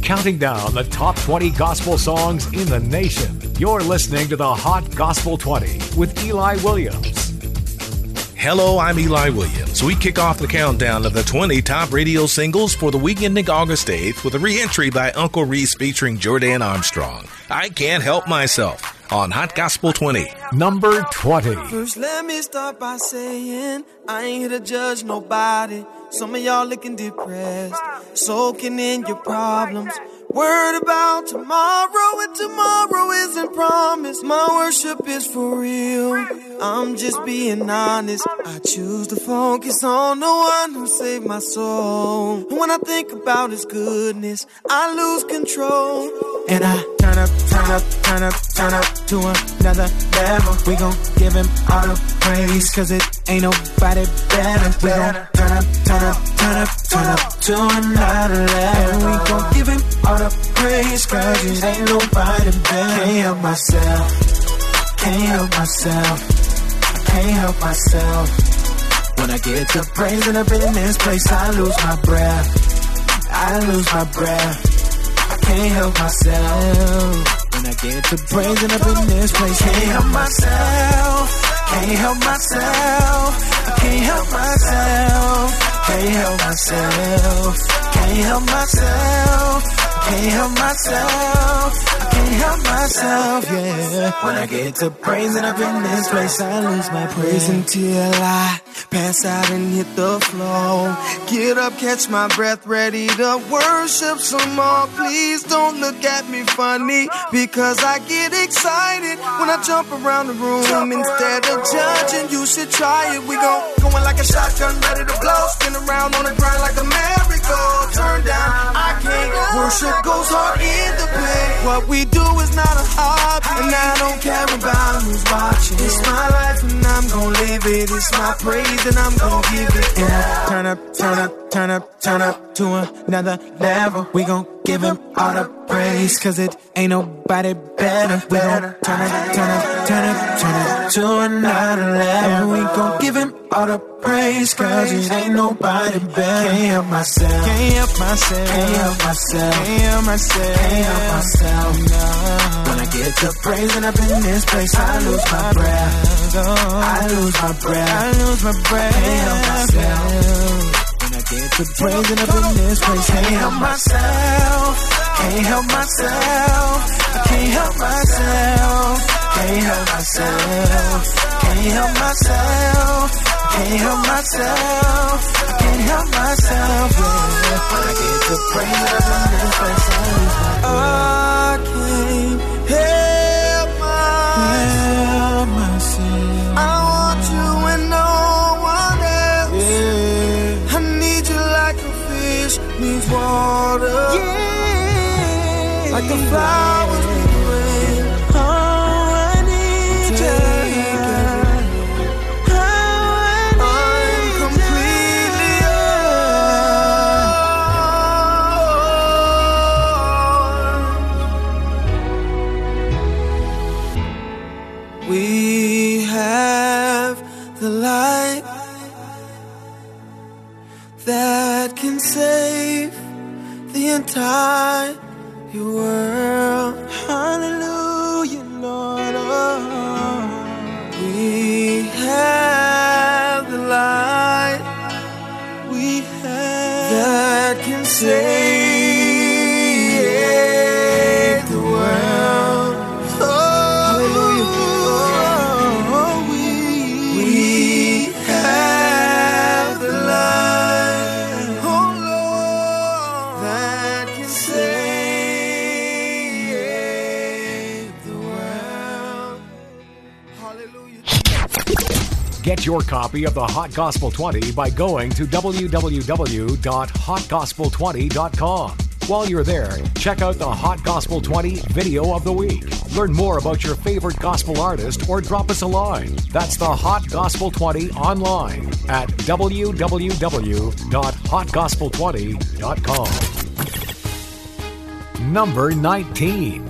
counting down the top 20 gospel songs in the nation. You're listening to the Hot Gospel 20 with Eli Williams. Hello, I'm Eli Williams. We kick off the countdown of the 20 top radio singles for the week ending August 8th with a re-entry by Uncle Reese featuring Jordan Armstrong. I Can't Help Myself on Hot Gospel 20. Number 20. First, let me start by saying I ain't here to judge nobody. Some of y'all looking depressed, soaking in your problems. Worried about tomorrow, and tomorrow isn't promised. My worship is for real, I'm just being honest. I choose to focus on the one who saved my soul. And when I think about his goodness, I lose control. And I turn up, turn up, turn up, turn up to another level. We gon' give him all the praise, cause it ain't nobody better. We gon' turn up, turn up, turn up, turn up to another level. And we gon' give him all the praise, cause it ain't nobody better. Can't help myself, can't help myself, I can't help myself. When I get to praising up in this place, I lose my breath, I lose my breath. I can't help myself. When I get to praising up in this place, can't help myself, can't help myself, I can't help myself, can't help myself, can't help myself, can't help myself, I can't help myself, yeah. When I get to praising up in this place, I lose my praise until I pass out and hit the floor. Get up, catch my breath, ready to worship some more. Please don't look at me funny, because I get excited when I jump around the room. Instead of judging, you should try it. We going like a shotgun, ready to blow. Spin around on the ground like a merry-go. Turn down, I can't. Worship goes hard in the pain. What we do is not a hobby, and I don't care about who's watching. It's my life and I'm gon' live it. It's my praise and I'm gon' give it. And I turn up, turn up, turn up, turn up to another level. We gon' give him all the praise, cause it ain't nobody better. We gon' turn up, turn up, turn up, turn up to another level. We gon' give him all the praise, cause it ain't nobody better. Can't help myself, can't help myself, can't help myself, can't help myself, can't help myself, no. When I get to praising up in this place, I lose my breath, I lose my breath, I lose my breath, can't help myself. When I get to praising up in this place, can't help myself, can't help myself, I can't help myself, can't help myself, can't help myself, can't help myself, I can't help myself, yeah. When I get to praising up in this place, I lose my breath. I can't help myself, I want you and no one else, yeah. I need you like a fish needs water, yeah. Like the flowers need the rain. Oh, I need you. I'm completely yours. We have the light that can save the entire world. Hallelujah, Lord. Oh, we have the light, we have that can save the world. Oh, hallelujah. Oh, we have the light, oh Lord, that can save the world. Hallelujah. Get your copy of the Hot Gospel 20 by going to www.hotgospel20.com. While you're there, check out the Hot Gospel 20 Video of the Week. Learn more about your favorite gospel artist or drop us a line. That's the Hot Gospel 20 online at www.hotgospel20.com. Number 19.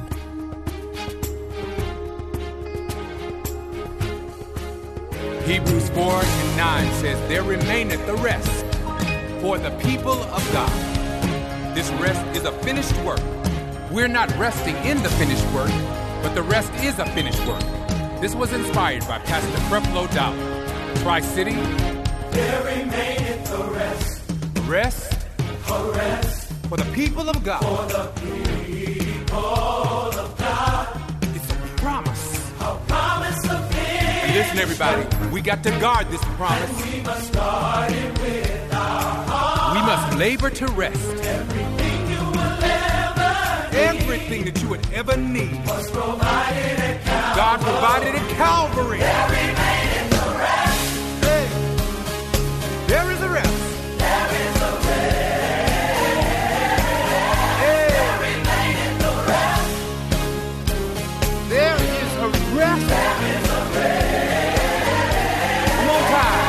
Hebrews 4:9 says, "There remaineth the rest for the people of God." This rest is a finished work. We're not resting in the finished work, but the rest is a finished work. This was inspired by Pastor Creflo Dollar. Tri-City. There remaineth a rest. Rest. A rest. For the people of God. For the people of God. It's a promise. A promise of His. And listen, everybody, we got to guard this promise. And we must guard it with our heart. We must labor to rest. Everything you will ever need. Everything that you would ever need. Was provided at Calvary. God provided at Calvary. There remaineth a rest. Hey, there is a rest. There is a rest. Hey, There remaineth a rest. there is a rest. There is a rest. One more time.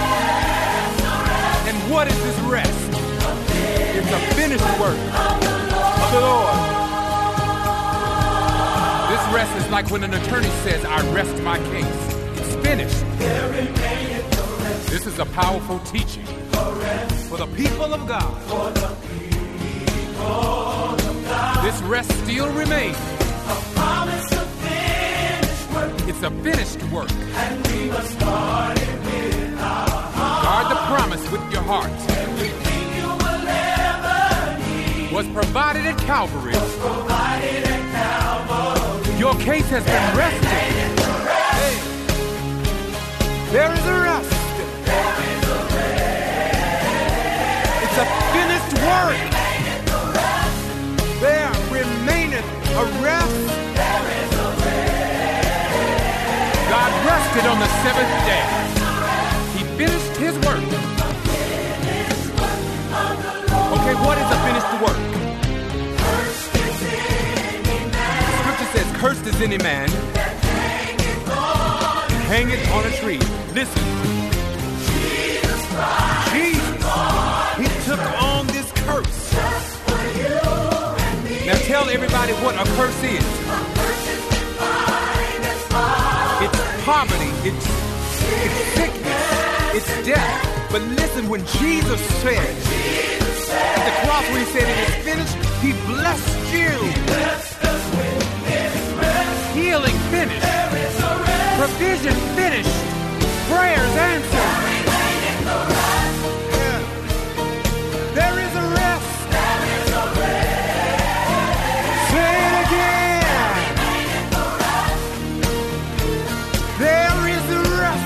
And what is this rest? It's a finished work of the Lord. This rest is like when an attorney says, I rest my case. It's finished. There remaineth a rest. This is a powerful teaching A rest. for the people of God. For the people of God. This rest still remains. A promise of finished work. It's a finished work. And we must guard it with our heart. Guard the promise with your heart. Everything you will ever need. Was provided at Calvary. Provided at Calvary. Your case has been rested. Hey. There is a rest. There is a rest. It's a finished work. There remaineth a rest. There is a rest. God rested on the seventh day. He finished his work. Okay, what is a finished work? The scripture says, cursed is any man that hangeth on a tree. Listen. Jesus Christ. Jesus, he took on this curse. Now tell everybody what a curse is. It's poverty, it's sickness, it's death. But listen, when Jesus said at the cross, when he said it is finished, he blessed you. Healing finished. Provision finished. Prayers answered. Yeah. There is a rest. Say it again. There is a rest.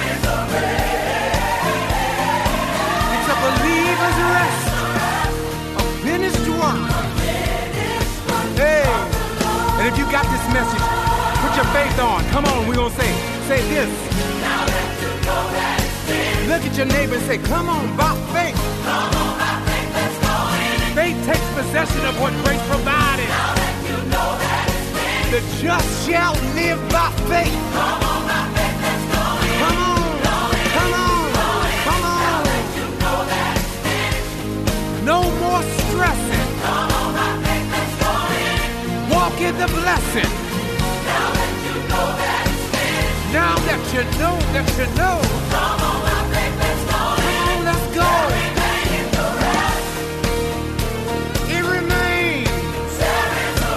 It's a believer's rest. A finished work. Hey. And if you got this message, put your faith on. Come on, we're going to say this. Now that you know that it's finished. Look at your neighbor and say, come on, by faith. Come on, by faith, let's go in it. Faith takes possession of what grace provided. Now that you know that it's finished. The just shall live by faith. Come on, by faith, let's go in it. Come on, come on, come Now on. that you know that it's finished. No more stressing. Come on, by faith, let's go in it. Walk in the blessing. Now that you know that it's finished. Now that you know that you know. Come on, by faith, let's go in Come on, let's go. Remaineth the rest. It remains. There is a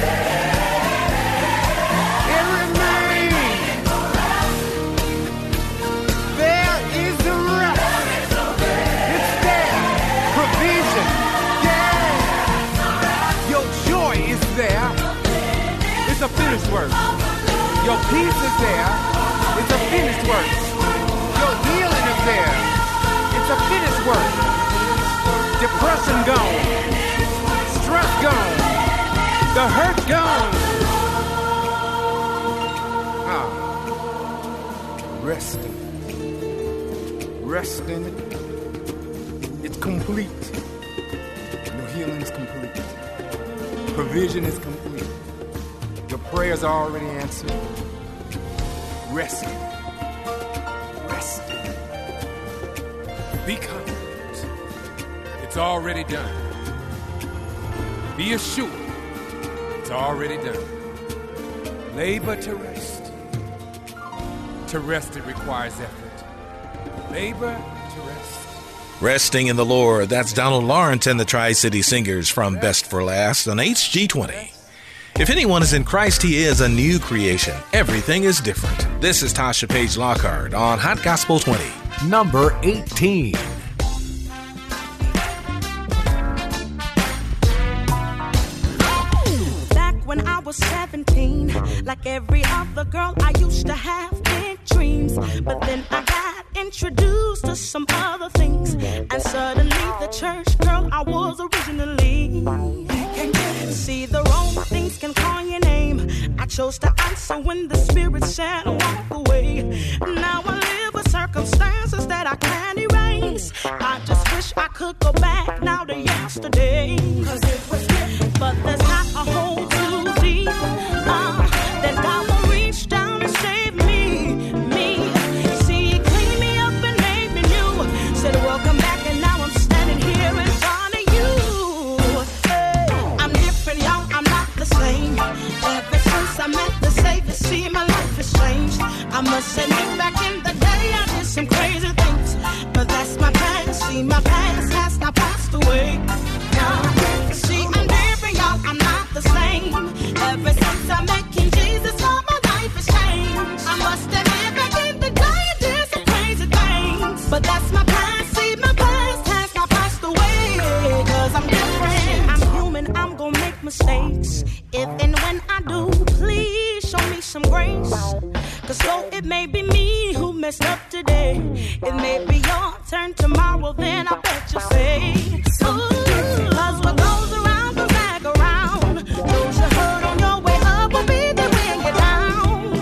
rest. It remains. There is a rest. It's there. Provision. Yeah. Your joy is there. It's a finished work. Your peace is there. It's a finished work. Your healing is there. It's a finished work. Depression gone. Stress gone. The hurt gone. Resting. Resting. It's complete. Your healing is complete. Provision is complete. Your prayers are already answered. Resting. Resting. Be confident. It's already done. Be assured. It's already done. Labor to rest. To rest, it requires effort. Labor to rest. Resting in the Lord, that's Donald Lawrence and the Tri-City Singers from Best for Last on HG20. If anyone is in Christ, he is a new creation. Everything is different. This is Tasha Page Lockhart on Hot Gospel 20. Number 18. Back when I was 17, like every other girl, I used to have big dreams. But then I got introduced to some other things, and suddenly the church girl I was originally. See, the wrong things can call your name. I chose to answer when the Spirit said walk away. Now I live with circumstances that I can't erase. I just wish I could go back now to yesterday. But there's not a hole too deep that God will reach down and save me. See, He cleaned me up and made me new. Said welcome back, and now I'm standing here in front of you. Hey, I'm different, y'all, I'm not the same. Ever since I met the Savior, see, my life has changed. I must admit, back in the day, I did some crazy things, but that's my past. See, my past has now passed away. See, I'm different, y'all, I'm not the same. Ever since I met King Jesus, all my life has changed. I must admit, back in the day, I did some crazy things, but that's my past. See, my past has now passed away. Cause I'm different, I'm human, I'm gonna make mistakes. If and when I do, please show me some grace. Cause though it may be me who messed up today, it may be your turn tomorrow, then I bet you say, ooh, cause what goes around comes back around. Those you hurt on your way up will be there when you're down.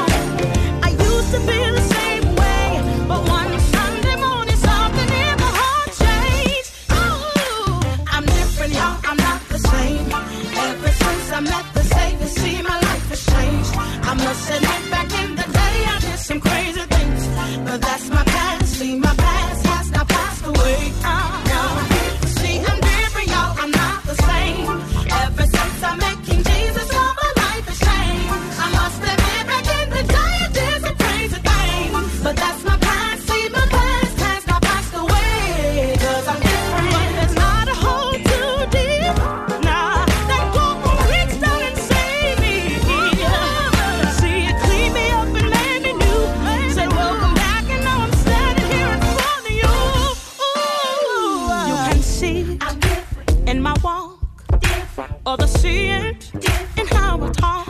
I used to feel the same way, but one Sunday morning something in my heart changed. Ooh, I'm different, y'all, I'm not the same. Ever since I met the Savior, see, my life has changed. I must admit, back in the day, I did some crazy things, but that's my past. See, my past has now passed away. See, I'm different, y'all, I'm not the same. Ever since I met King Jesus, all my life has changed. I must admit, back in the day, I did some crazy things, but that's my past. See, my past has now passed away. Cause I'm different, but there's not a hole too deep. Nah, that God will reach down and save me. See, it cleaned me up and made me new. Said welcome back, and now I'm standing here in front of you. Ooh, you can see I'm different in my walk, different. Others see it in how I talk.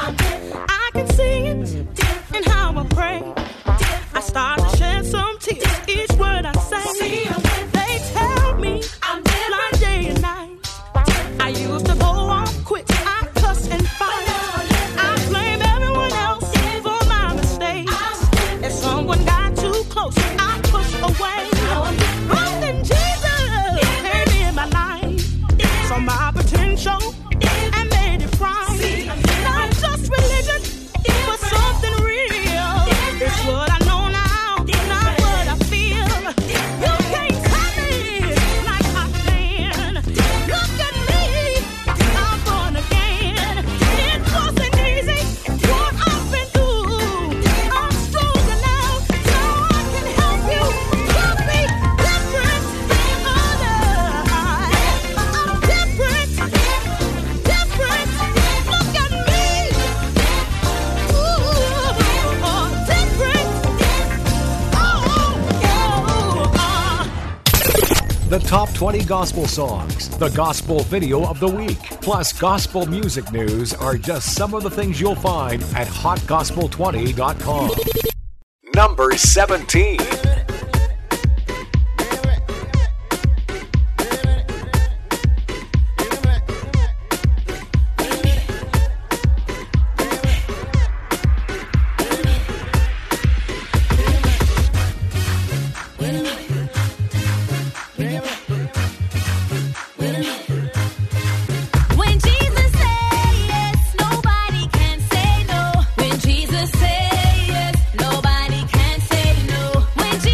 I can see it in how I pray. I start to shed some tears each word I say. They tell me I'm blind day and night. I used to go off quick, I cuss and fight. I blame everyone else for my mistakes. If someone got too close, I push away. But then Jesus came in my life, saw my potential and made it right. Not just religion, but something real. It's what I know now, not what I feel. You can't tell me like I can. Look at me, I'm born again. It wasn't easy, what I've been through. I'm stronger now, so I can help you. To be different, I'm different, different. Look at me, ooh, different. The top 20 gospel songs, the gospel video of the week, plus gospel music news are just some of the things you'll find at hotgospel20.com. Number 17. When Jesus says yes, nobody can say no. When Jesus says yes, nobody can say no. When Jesus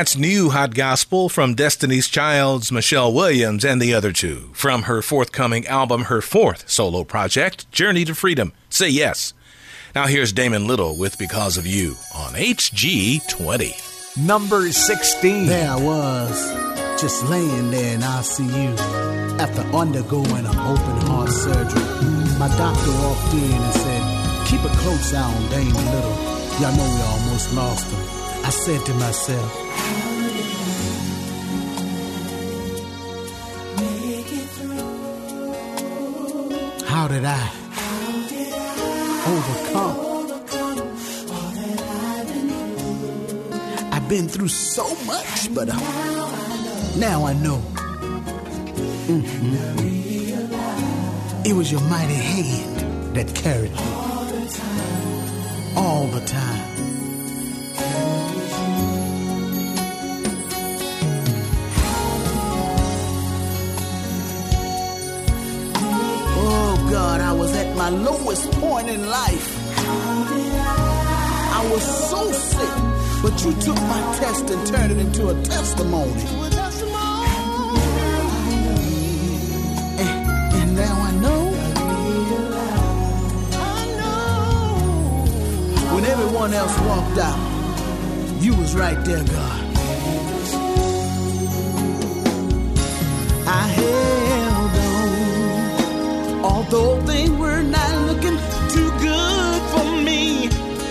That's new hot gospel from Destiny's Child's Michelle Williams and the other two from her forthcoming album, her fourth solo project, Journey to Freedom. Say yes. Now here's Damon Little with Because of You on HG20. Number 16. There I was, just laying there in ICU after undergoing an open heart surgery. My doctor walked in and said, "Keep a close eye on Damon Little. Y'all know we almost lost him." I said to myself, how did I overcome? I've been through so much, but now I know. It was your mighty hand that carried me all the time. Oh God, I was at my lowest point in life. I was so sick, but you took my test and turned it into a testimony. And now I know. When everyone else walked out, you was right there, God. I held on, although they were not looking too good for me.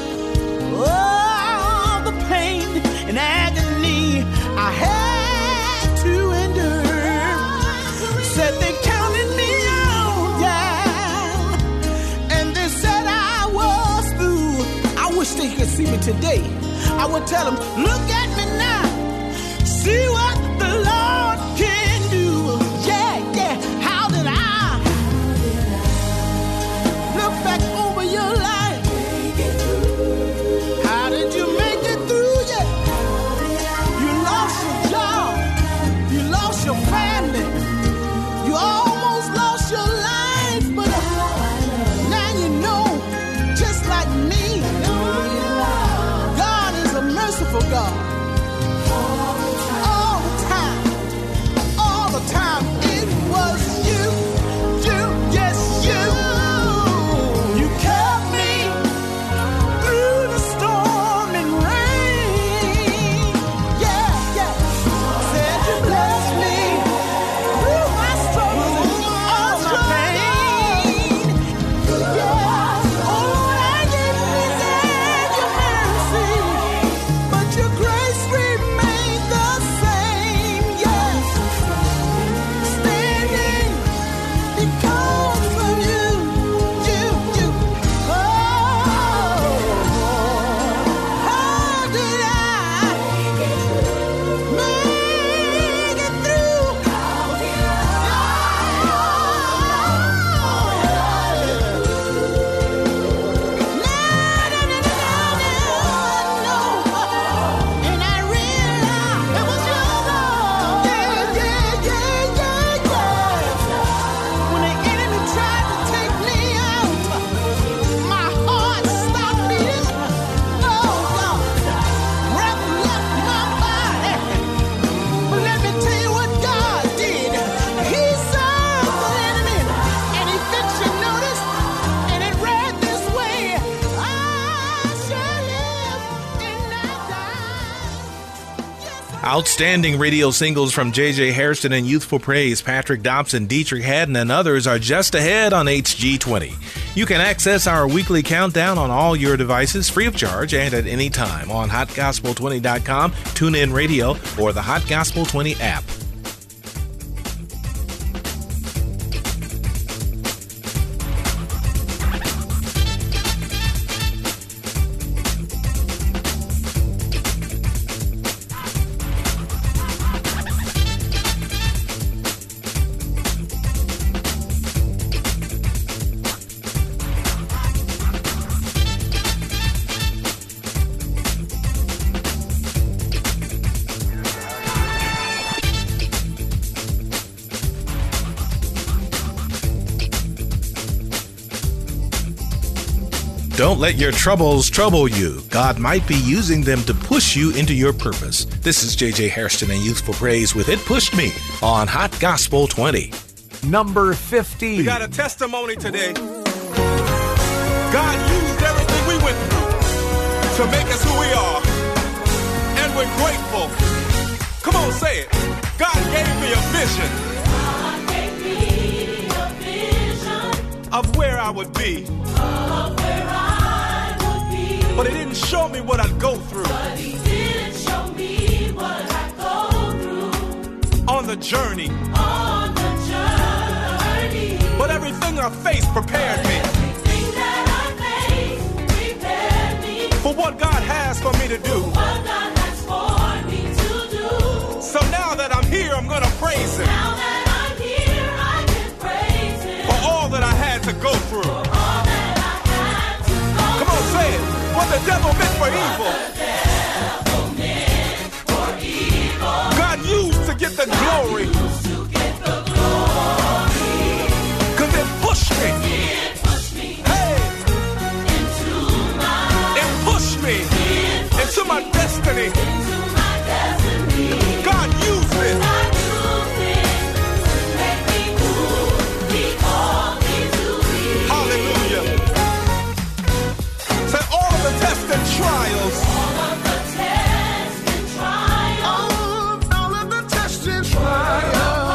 Oh, the pain and agony I had to endure. Said they counted me out, yeah, and they said I was through. I wish they could see me today. I would tell them, look at me now, see what the Lord can do. Yeah, yeah, how did I look back over your life? How did you make it through? Yeah, you lost your job, you lost your family, you almost lost your life, but now you know, just like me, God is a merciful God. All the time, it was you, yes, you. You kept me through the storm and rain. Yeah, yeah. Said you blessed me through my struggles and all my pain. Yeah. Oh, I didn't deserve your mercy, but your grace remained the same. Yes, standing because of you. Oh, how did I make it through? And I realized it was your love. Yeah. When the enemy tried to take me out, my heart stopped beating. Oh God, breath left my body. But let me tell you what God did. He served the enemy, and he fixed your notice, and it read this way: I shall live and not die. Outstanding radio singles from J.J. Hairston and Youthful Praise, Patrick Dobson, Dietrich Haddon, and others are just ahead on HG20. You can access our weekly countdown on all your devices free of charge and at any time on HotGospel20.com, TuneIn Radio, or the Hot Gospel 20 app. Don't let your troubles trouble you. God might be using them to push you into your purpose. This is J.J. Hairston and Youthful Praise with It Pushed Me on Hot Gospel 20. Number 50. We got a testimony today. God used everything we went through to make us who we are. And we're grateful. Come on, say it. God gave me a vision. God gave me a vision of where I would be. But it didn't show me what I'd go through. But he didn't show me what I'd go through. On the journey. On the journey. But everything I faced prepared me. Everything that I faced prepared me. For what God has for me to do. For what God has for me to do. So now that I'm here, I'm gonna praise Him. Now that I'm here, I can praise Him. For all that I had to go through. For all that I had to go Come on, say it. What the devil meant for evil. God used to get the glory. Cause it pushed me. Hey. It pushed me into my destiny. God used it. Hallelujah. Say all of the tests and trials. All of the tests and trials. All of the tests and trials.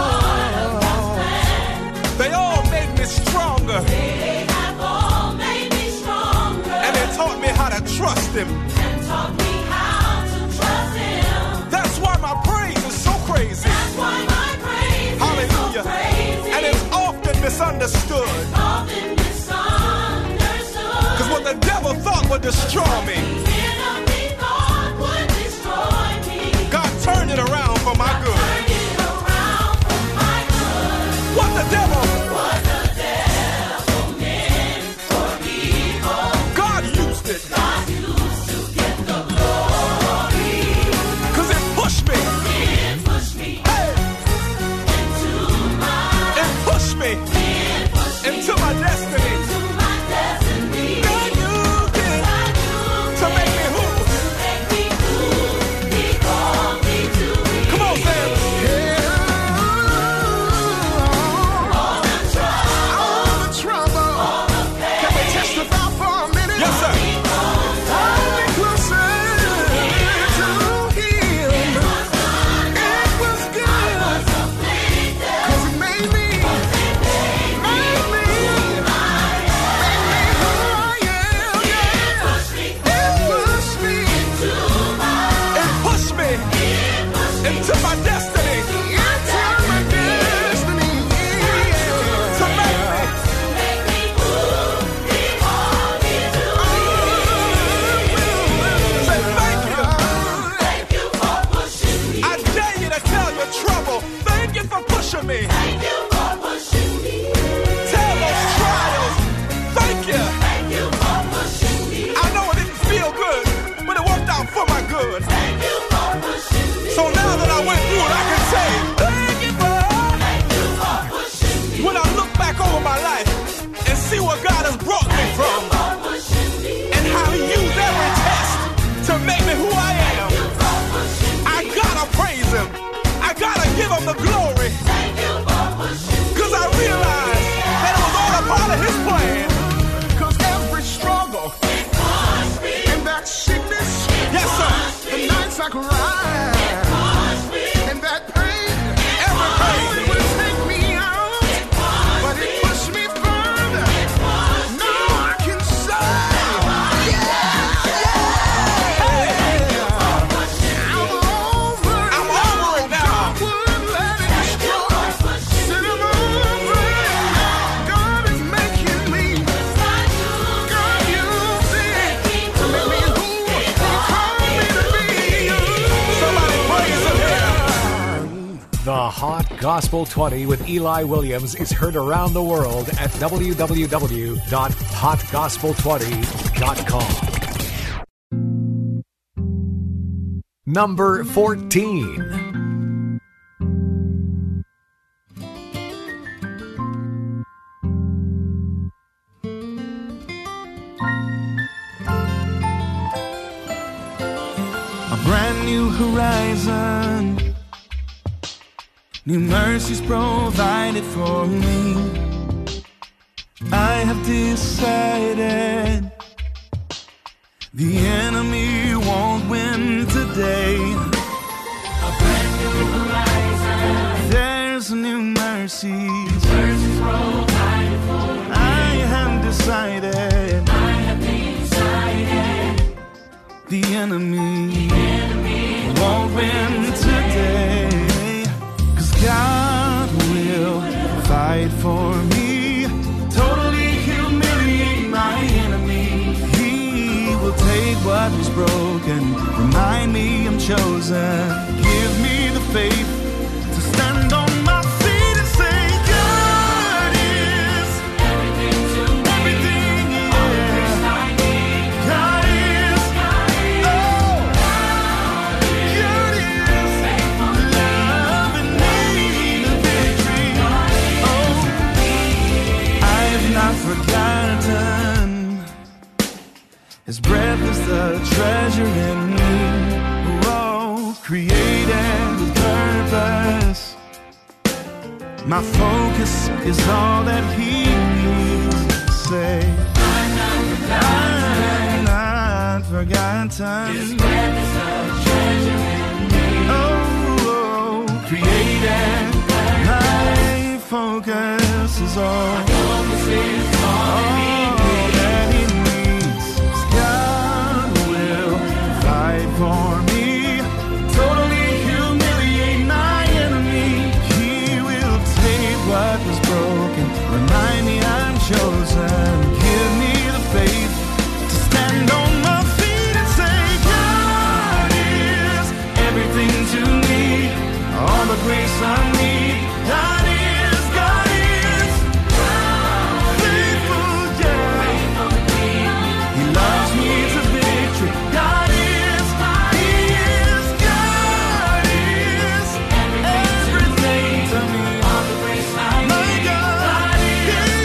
They all made me stronger. They have all made me stronger. And they taught me how to trust Him. And taught me how to trust Him. That's why my praise is so crazy. That's why my praise Hallelujah. is so crazy. And it's often misunderstood. Often misunderstood. Cause what the devil thought would destroy me, The enemy thought would destroy me. God turned it around for my good. Turned it around for my good. What the devil meant for evil. God used it. God used to get the glory. Cause it pushed me. It pushed me Hey. into my It pushed me into my destiny. God used it to make me who? Come on, Sam. All the trouble. Can we testify for a minute? Yes, sir. Hold me closer to Him. It was good. 'Cause it made me who I am. It pushed me It pushed me into my destiny. into my destiny. To make me. Say thank you. I dare you to tell your trouble. Thank you for pushing me. Tell those trials. Thank you. I know it didn't feel good, but it worked out for my good. So now that I went through it, I can say thank you for. When I look back over my life and see where God has brought me from and how He used every test to make me who I am, I gotta praise Him. I gotta give Him the glory. Cause I realized that it was all a part of His plan. 'Cause every struggle and that sickness, Yes, sir. the nights I cried, and that pain, Every pain. it would take me out, but it pushed me further. Now I can say, I'm over it. I'm over it now. Wouldn't let it destroy. Said I'm over it. God is making me. God used it to make me who He called me to be. Somebody praise Him here. The Hot Gospel 20 with Eli Williams is heard around the world at www.hotgospel20.com. Number 14. new horizon. New mercies provided for me. I have decided the enemy won't win today. A brand new horizon. There's new mercies. Mercies provided for me. I have decided. The enemy won't win today. 'Cause God will fight for me. Totally humiliate my enemy. He will take what was broken. Remind me I'm chosen. Give me the faith to stand on my feet and say, God is everything to me. Everything, yeah. God is, oh, God is loving me to victory. Oh, I have not forgotten. His breath is the treasure in me. Oh, created with purpose. My focus is all that he needs to say. I'm not forgotten. His breath is the treasure in me. Oh, created. My focus is all. My focus is all that he needs. God will fight for me. Totally humiliate my enemy. He will take what was broken. Remind me I'm chosen. Give me the faith to stand on my feet and say, God is everything to me. All the grace I need. God is faithful, yeah. He loves me to victory. God is, He is, God is everything to me. All the grace I need. My God is,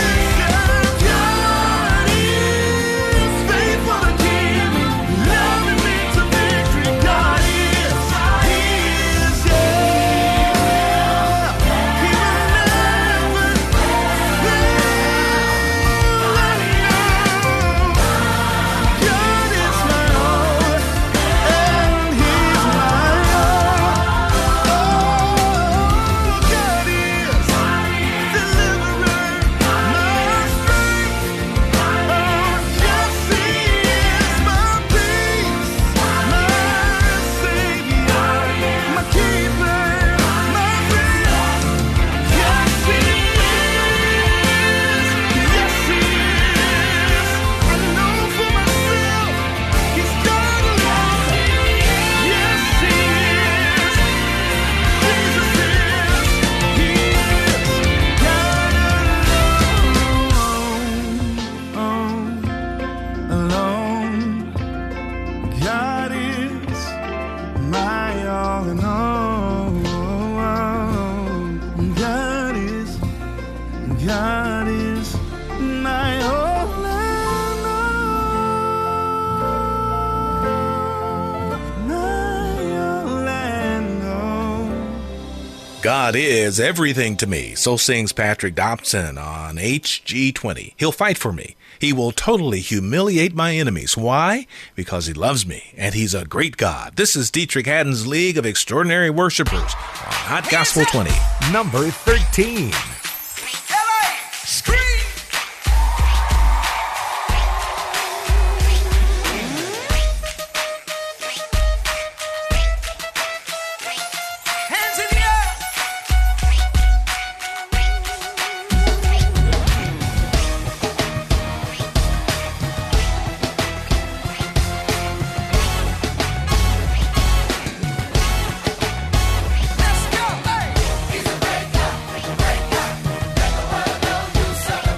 God is faithful to keep me, loving me to victory. God is, He is, yeah. He will never fail. God is my all, and He's my all. Oh, God is deliverer, my strength. Oh, yes, He is my peace, my Savior, my keeper, my friend. Yes, He is. Yes, He is. I know for myself, He's God alone. Yes, He is. Jesus is. He is God alone. God is my all in all. God is my all and all. My all and all. God is everything to me, so sings Patrick Dobson on HG20. He'll fight for me. He will totally humiliate my enemies. Why? Because he loves me, and he's a great God. This is Dietrich Haddon's League of Extraordinary Worshipers on Hot Gospel 20. Number 13. Hands in the air. Let's go. Hey. He's a great God, great God. Let the world know you serve.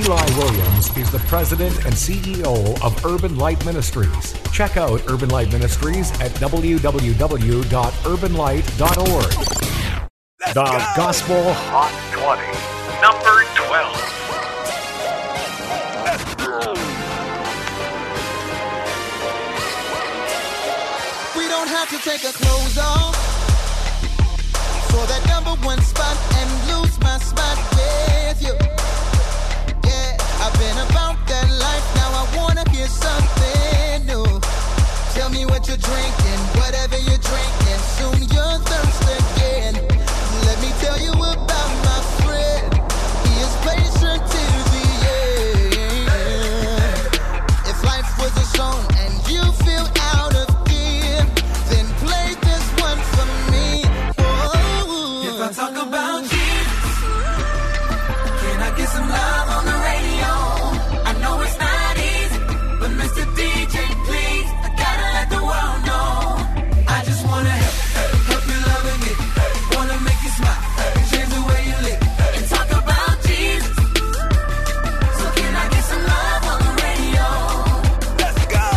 Eli Williams is the president and CEO of Urban Light Ministries. Check out Urban Light Ministries at www.urbanlight.org. The Gospel Hot 20, number 12. We don't have to take our clothes off for that number one spot and lose my spot with you. Yeah, I've been about that life, now I wanna hear something new. Tell me what you're drinking, whatever you're drinking, soon you're thirsty again. Let me tell you about my friend, he is patient till the end. If life was a song and you feel out of gear, then play this one for me. Whoa. If I talk about Jesus, can I get some love on the radio? I know it's not easy, but Mr. DJ, please, I gotta let the world know. I just wanna help you loving it, wanna make you smile, change the way you live, and talk about Jesus. So can I get some love on the radio? Let's go!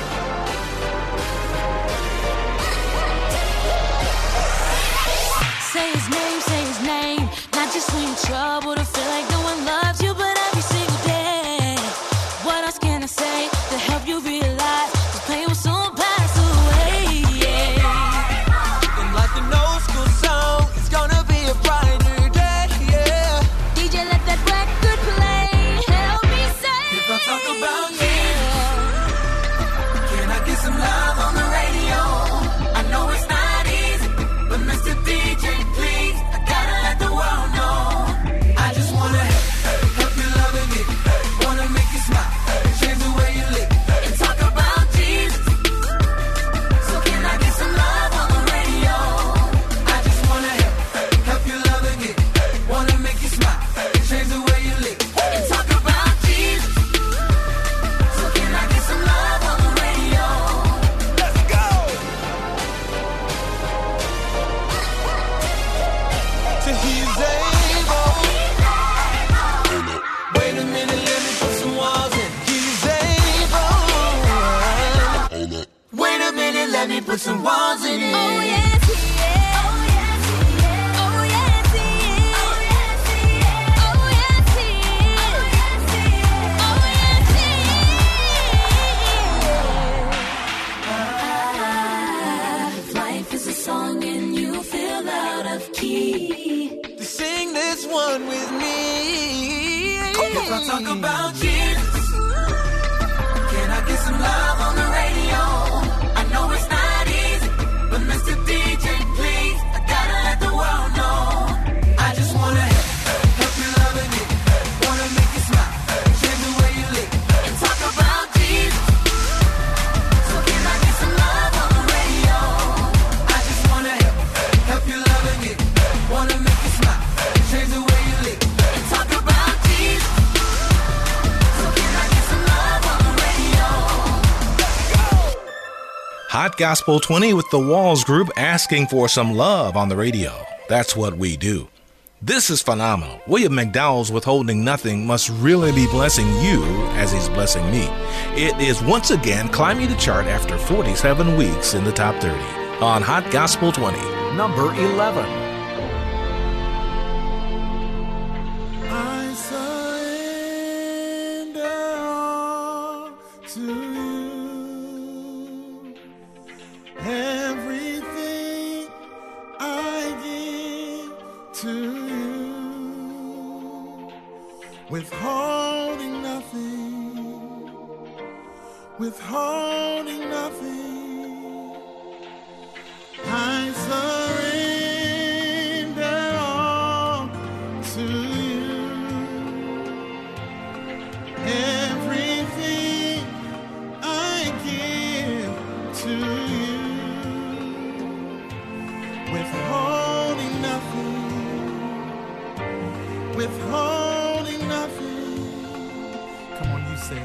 Say his name, not just when you're in trouble to feel like no one loves you, but every single day. What else can I say to help you realize this pain will soon pass away? Yeah. And like an old school song, it's gonna be a brighter day, yeah. DJ, let that record play. Help me say. If I talk about Jesus, can I get some love on the radio? I know it's not easy, but Mr. DJ, please, I gotta let the world know. I just wanna help you loving it, wanna make you smile, change the way you live, and talk about Jesus. So can I get some love on the radio? I just wanna help you loving it, wanna make you smile, change the way you live, and talk about Jesus. So can I get some love on the radio? Let's go! To he's able. Wait a minute, let me put some walls in. He's able. Wait a minute, let me put some walls in it. Oh yes, he is. Oh yes, he is. Oh yes, he is. Oh yes, he is. Oh yes, he is. Oh yes, he is. If life is a song and you feel out of key, To sing this one with me. If I talk about Jesus, can I get some love on the radio? I know it's not easy, but Mr. DJ, please, I gotta let the world know. I just wanna help you loving it, wanna make you smile, change the way you live, and talk about Jesus. So can I get some love on the radio? I just wanna help you loving it, wanna make you smile, change the way you live, and talk about Jesus. So can I get some love on the radio? Let's go! Hot Gospel 20 with the Walls Group asking for some love on the radio. That's what we do. This is phenomenal. William McDowell's Withholding Nothing must really be blessing you as he's blessing me. It is once again climbing the chart after 47 weeks in the top 30 on Hot Gospel 20. Number 11. I surrender all to you. Everything I give to you. Withholding nothing. Withholding nothing. I surrender all to you. Everything I give to you. Withholding nothing. Withholding nothing. Come on, you say it.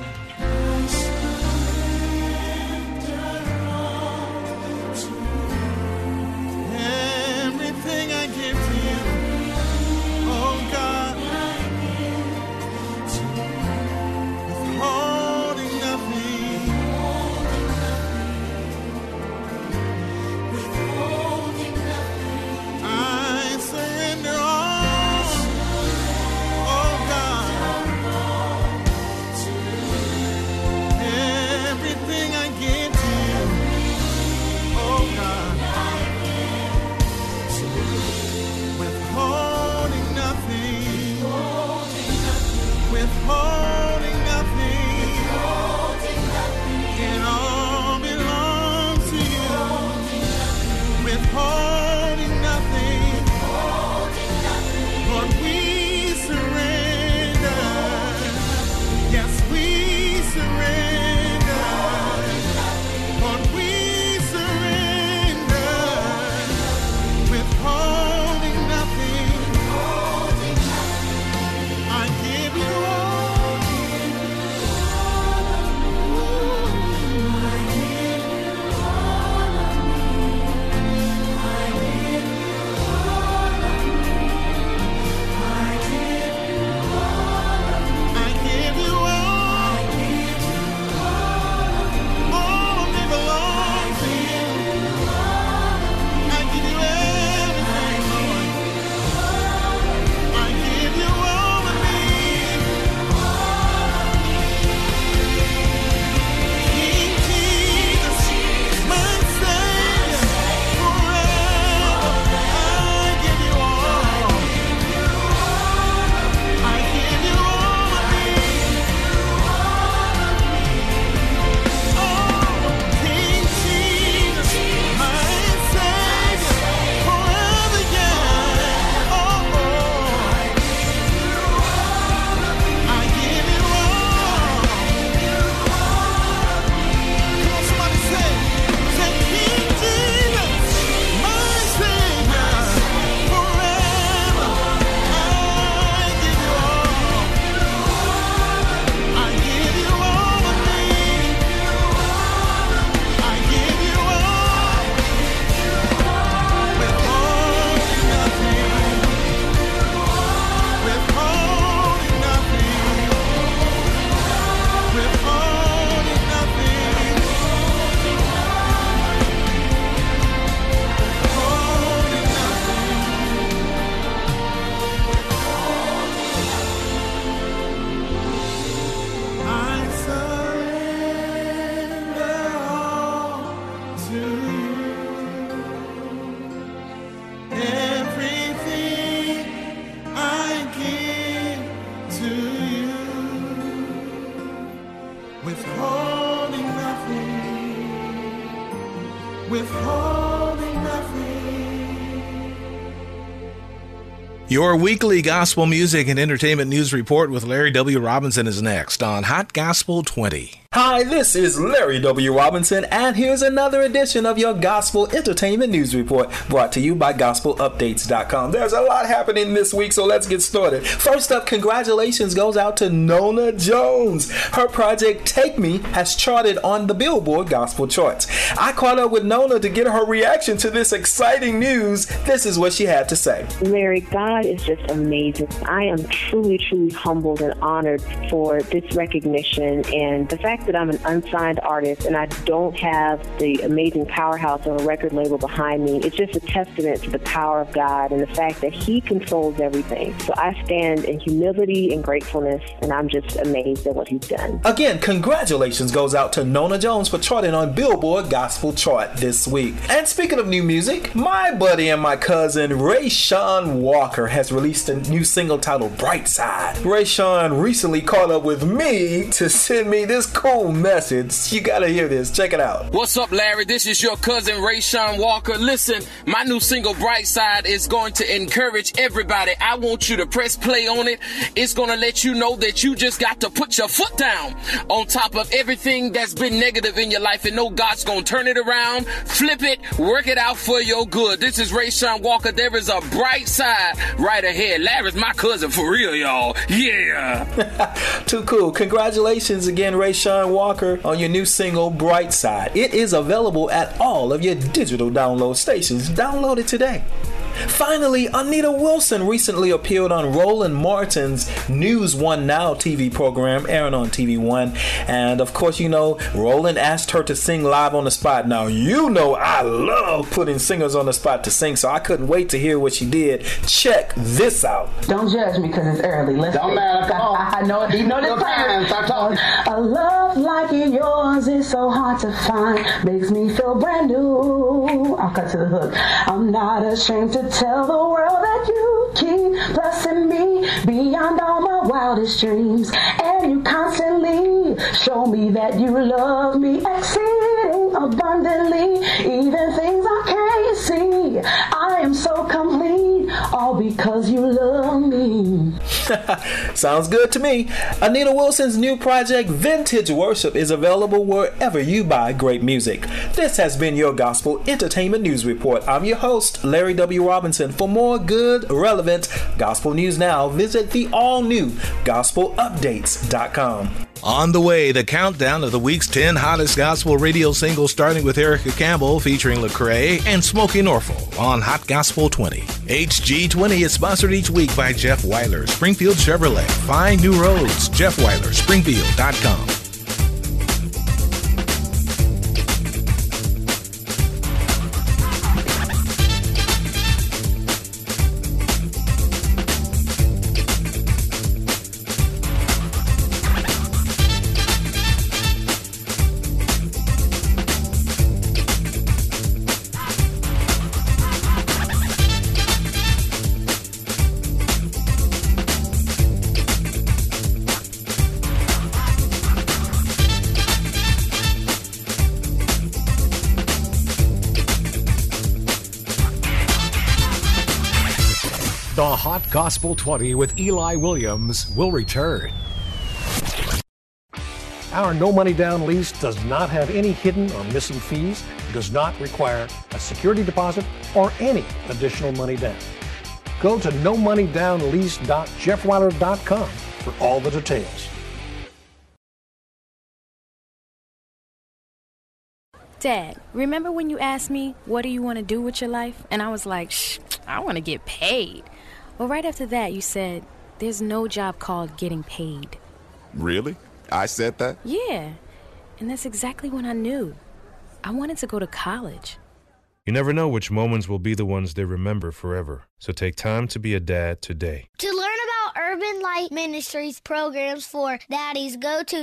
Everything I give to you, oh God, Your weekly gospel music and entertainment news report with Larry W. Robinson is next on Hot Gospel 20. Hi, this is Larry W. Robinson, and here's another edition of your Gospel Entertainment News Report, brought to you by GospelUpdates.com. There's a lot happening this week, so let's get started. First up, congratulations goes out to Nona Jones. Her project, Take Me, has charted on the Billboard Gospel charts. I caught up with Nona to get her reaction to this exciting news. This is what she had to say. Larry, God is just amazing. I am truly, truly humbled and honored for this recognition, and the fact that I'm an unsigned artist and I don't have the amazing powerhouse of a record label behind me. It's just a testament to the power of God and the fact that He controls everything. So I stand in humility and gratefulness, and I'm just amazed at what He's done. Again, congratulations goes out to Nona Jones for charting on Billboard Gospel Chart this week. And speaking of new music, my buddy and my cousin Rayshawn Walker has released a new single titled Bright Side. Rayshawn recently caught up with me to send me this cool message. You gotta hear this. Check it out. What's up, Larry? This is your cousin Rayshawn Walker. Listen, my new single Bright Side is going to encourage everybody. I want you to press play on it. It's going to let you know that you just got to put your foot down on top of everything that's been negative in your life and know God's going to turn it around, flip it, work it out for your good. This is Rayshawn Walker. There is a bright side right ahead. Larry's my cousin for real, y'all. Yeah. Too cool. Congratulations again, Rayshawn Walker, on your new single Bright Side. It is available at all of your digital download stations. Download it today. Finally, Anita Wilson recently appeared on Roland Martin's News One Now TV program airing on TV One. And of course, you know, Roland asked her to sing live on the spot. Now, you know I love putting singers on the spot to sing, so I couldn't wait to hear what she did. Check this out. Don't judge me because it's early. Don't matter. Come on. I know it. You know this time. Start talking. A love like yours is so hard to find. Makes me feel brand new. I'll cut to the hook. I'm not ashamed to tell the world that you keep blessing me beyond all my wildest dreams, and you constantly show me that you love me exceeding abundantly, even things I can't see. I am so complete, all because you love me. Sounds good to me. Anita Wilson's new project, Vintage Worship, is available wherever you buy great music. This has been your Gospel Entertainment News Report. I'm your host, Larry W. Robinson. For more good, relevant gospel news now, visit the all-new GospelUpdates.com. On the way, the countdown of the week's 10 hottest gospel radio singles, starting with Erica Campbell featuring Lecrae and Smokey Norfolk on Hot Gospel 20. HG20 is sponsored each week by Jeff Weiler, Springfield Chevrolet. Find new roads. Jeff Weiler, Springfield.com. The Hot Gospel 20 with Eli Williams will return. Our no money down lease does not have any hidden or missing fees, does not require a security deposit or any additional money down. Go to nomoneydownlease.jeffweiler.com for all the details. Dad, remember when you asked me, what do you want to do with your life? And I was like, I want to get paid. Well, right after that, you said, there's no job called getting paid. Really? I said that? Yeah, and that's exactly when I knew. I wanted to go to college. You never know which moments will be the ones they remember forever. So take time to be a dad today. To learn about Urban Light Ministries programs for daddies, go to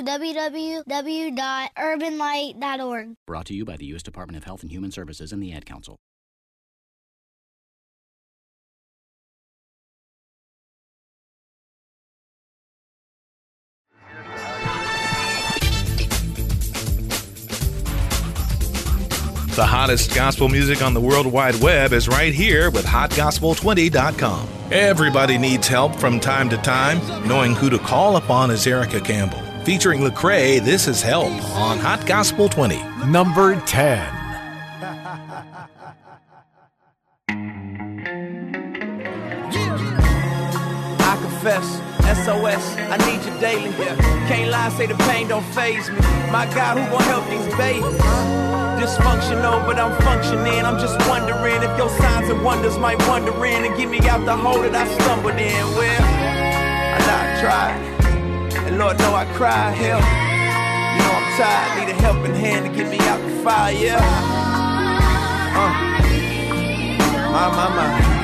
www.urbanlight.org. Brought to you by the U.S. Department of Health and Human Services and the Ad Council. The hottest gospel music on the World Wide Web is right here with HotGospel20.com. Everybody needs help from time to time. Knowing who to call upon is Erica Campbell. Featuring Lecrae, this is Help on Hot Gospel 20. Number 10. I confess, SOS, I need you daily. Can't lie, say the pain don't faze me. My God, who gon' help these babies? Dysfunctional, but I'm functioning. I'm just wondering if your signs and wonders might wander in and get me out the hole that I stumbled in. Well, I know I tried, and Lord know I cried. Hell, you know I'm tired, need a helping hand to get me out the fire. Yeah. My.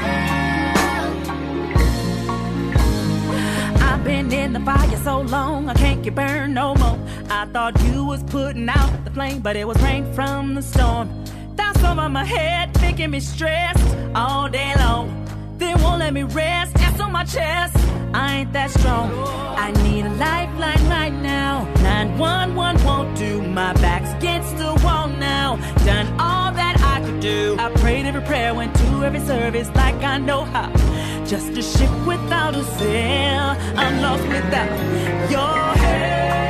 I've been in the fire so long, I can't get burned no more. I thought you was putting out the flame, but it was rain from the storm. That's over my head, making me stressed all day long. They won't let me rest, that's on my chest. I ain't that strong. I need a lifeline right now. 911 won't do, my back's against the wall now. Done all that I could do. I prayed every prayer, went to every service like I know how. Just a ship without a sail, I'm lost without your help.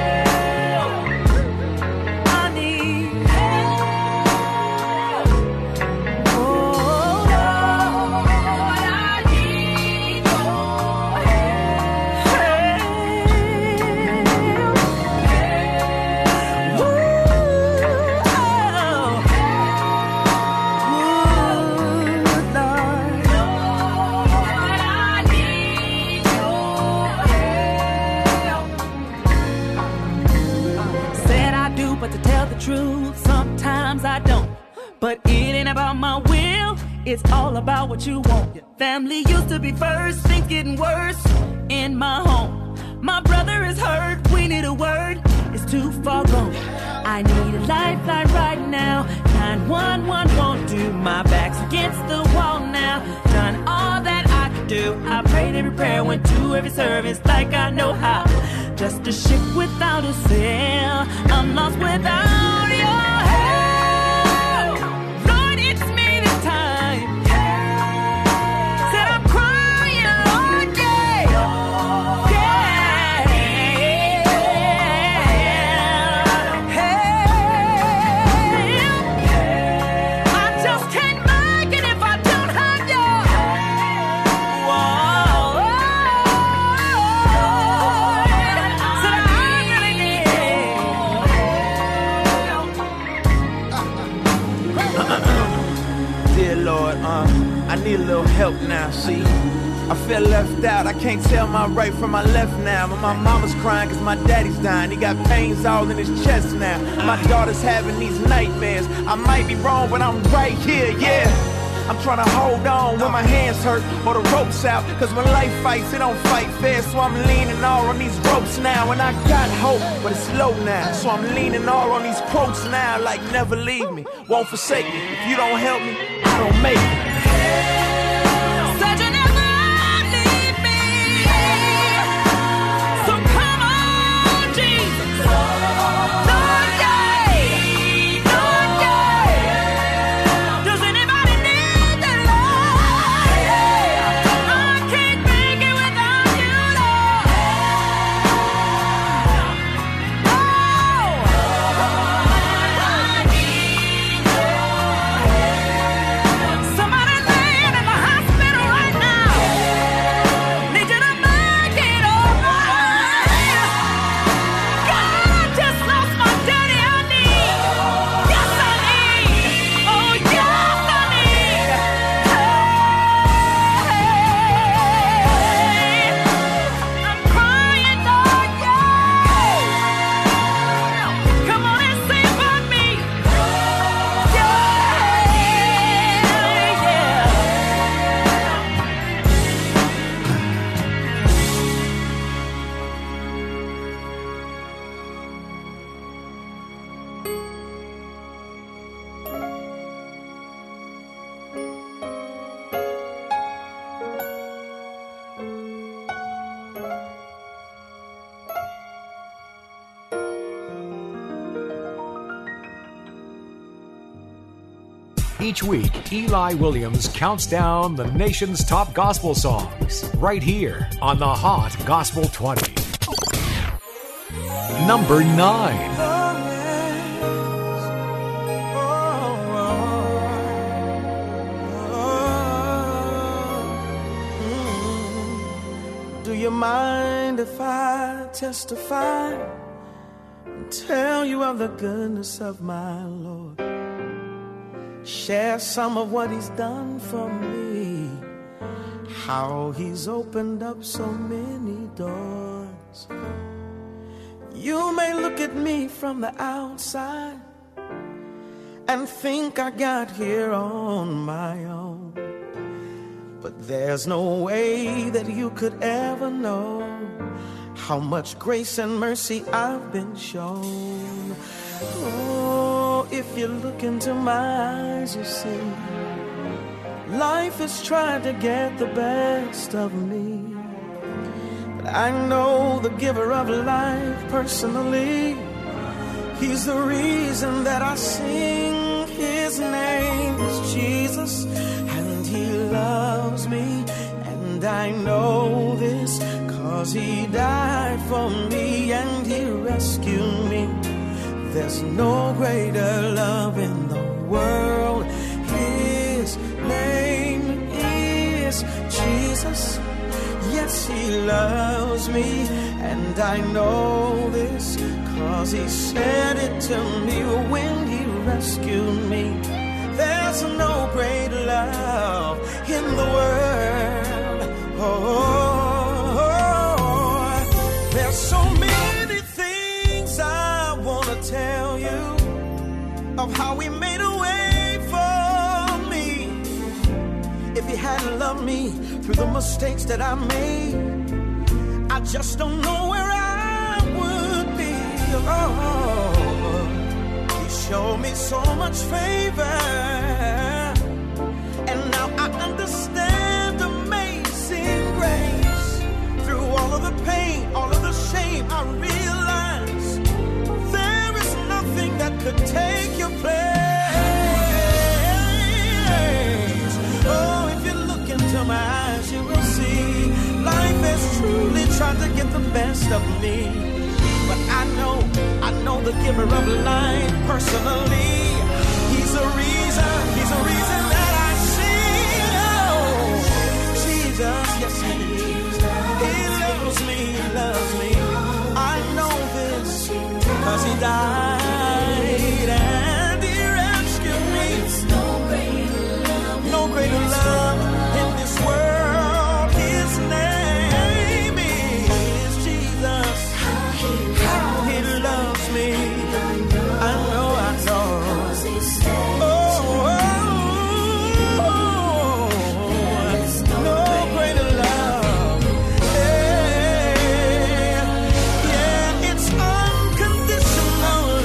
I need help. Oh Lord, I need your help. Ooh, but to tell the truth, sometimes I don't. But it ain't about my will, it's all about what you want. Family used to be first, things getting worse in my home. My brother is hurt, we need a word, it's too far gone. I need a lifeline right now. 911 won't do, my back's against the wall now. Done all that I could do. I prayed every prayer, went to every service like I know how. Just a ship without a sail, I'm lost without your help. Lord, it's me this time. Said I'm crying, Lord, yeah. I just can't make it if I don't have you. Dear Lord, I need a little help now, see. I feel left out, I can't tell my right from my left now. But my mama's crying cause my daddy's dying. He got pains all in his chest now. My daughter's having these nightmares. I might be wrong, but I'm right here, yeah. I'm trying to hold on when my hands hurt or the ropes out. Cause when life fights, it don't fight fair. So I'm leaning all on these ropes now. And I got hope, but it's low now. So I'm leaning all on these quotes now. Like never leave me, won't forsake me. If you don't help me, I don't make it. Said you never leave me. So come on, Jesus. Lord, yeah. Lord, yeah. Does anybody need the Lord? I can't make it without you, Lord. Oh, I need your help. Somebody laying Each week, Eli Williams counts down the nation's top gospel songs right here on the Hot Gospel 20. Number 9. Do you mind if I testify and tell you of the goodness of my Lord? Share some of what he's done for me, how he's opened up so many doors. You may look at me from the outside and think I got here on my own, but there's no way that you could ever know how much grace and mercy I've been shown. Oh, if you look into my eyes, you see life has tried to get the best of me, but I know the giver of life personally. He's the reason that I sing. His name is Jesus, and he loves me, and I know this 'cause he died for me and he rescued me. There's no greater love in the world. His name is Jesus. Yes, he loves me, and I know this 'cause he said it to me when he rescued me. There's no greater love in the world. Oh, there's so many things I want to tell you of how he made a way for me. If he hadn't loved me through the mistakes that I made, I just don't know where I would be. Oh, he showed me so much favor, and now I understand amazing grace. Through all of the pain, all of the shame, I realize there is nothing that could take your place. Oh, if you look into my eyes, you will see life has truly tried to get the best of me, but I know the giver of life personally. He's a reason that I sing. Oh, Jesus, yes he is. He loves me. I know this 'cause he died and he rescued me. No greater love in this world. His name is Jesus. How he loves me. I know. No greater love. Yeah, it's unconditional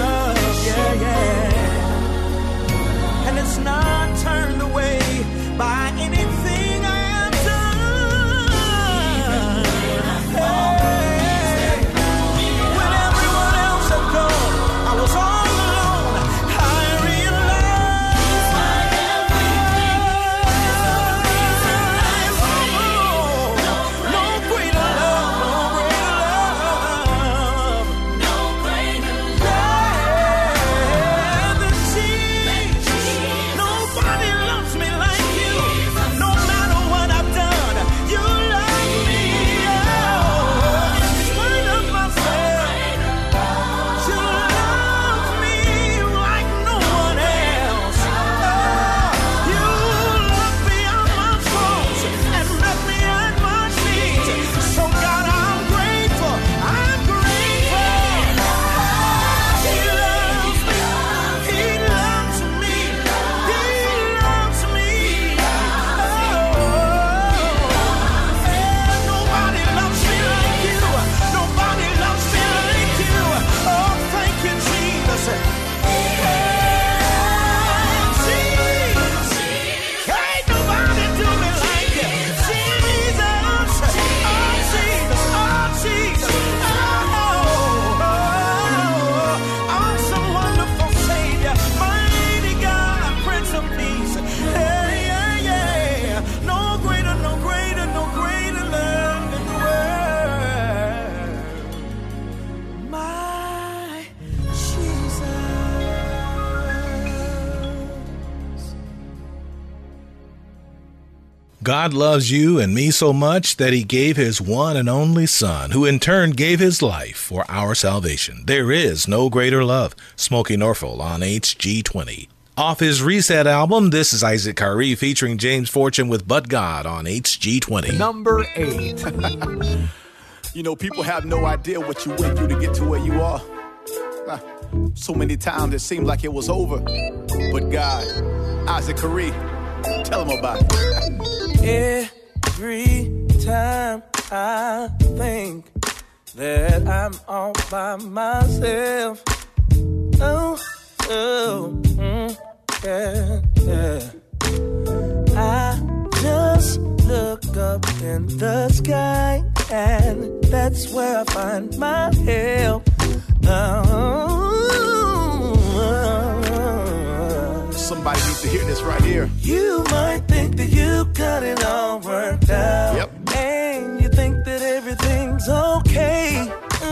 God loves you and me so much that he gave his one and only Son, who in turn gave his life for our salvation. There is no greater love. Smokey Norfolk on HG20. Off his Reset album, this is Isaac Khari featuring James Fortune with But God on HG20. Number 8. You know, people have no idea what you went through to get to where you are. So many times it seemed like it was over. But God, Isaac Khari, tell him about it. Every time I think that I'm all by myself, yeah. I just look up in the sky, and that's where I find my help. Somebody needs to hear this right here. You might think that you got it all worked out. Yep. And you think that everything's okay.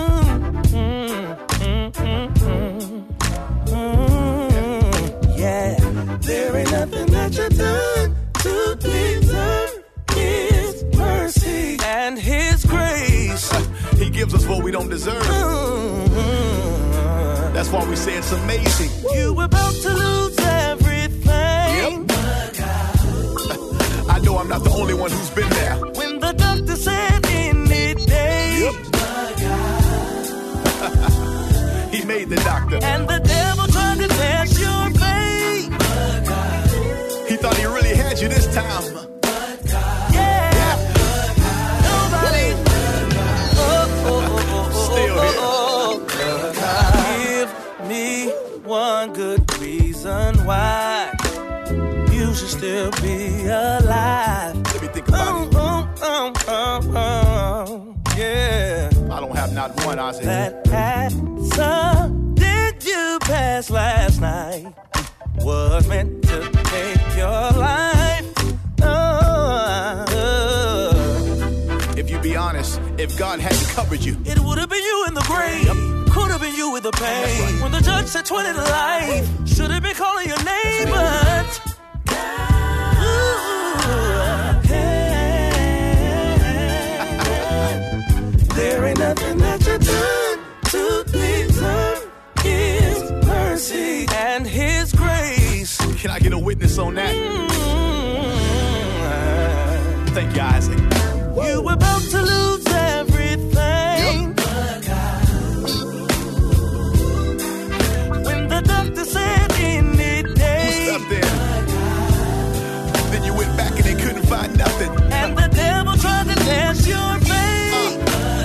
Yeah. There ain't nothing that you've done to deserve His mercy and His grace. He gives us what we don't deserve. That's why we say it's amazing. You were about to lose everything. Yep. I know I'm not the only one who's been there. When the doctor said any day. Yep. He made the doctor. And the devil tried to test your faith. He thought he really had you this time. Yeah. Nobody. Still here. Give me one good reason why you should still be alive. Let me think about it. Yeah. I don't have not one, Isaac. That answer did you pass last night was meant to take your life. If you be honest, if God hadn't covered you, it would have been you in the grave. Yep. Could have been you with the pain. Right. When the judge said 20 to life, should have been calling your name, but there ain't nothing that you done to deserve His mercy and His grace. Can I get a witness on that? Thank you, Isaac. You were about to lose everything. Yep. When the doctor said any day. Who stepped in? Then you went back and they couldn't find nothing. And the devil tried to test your faith.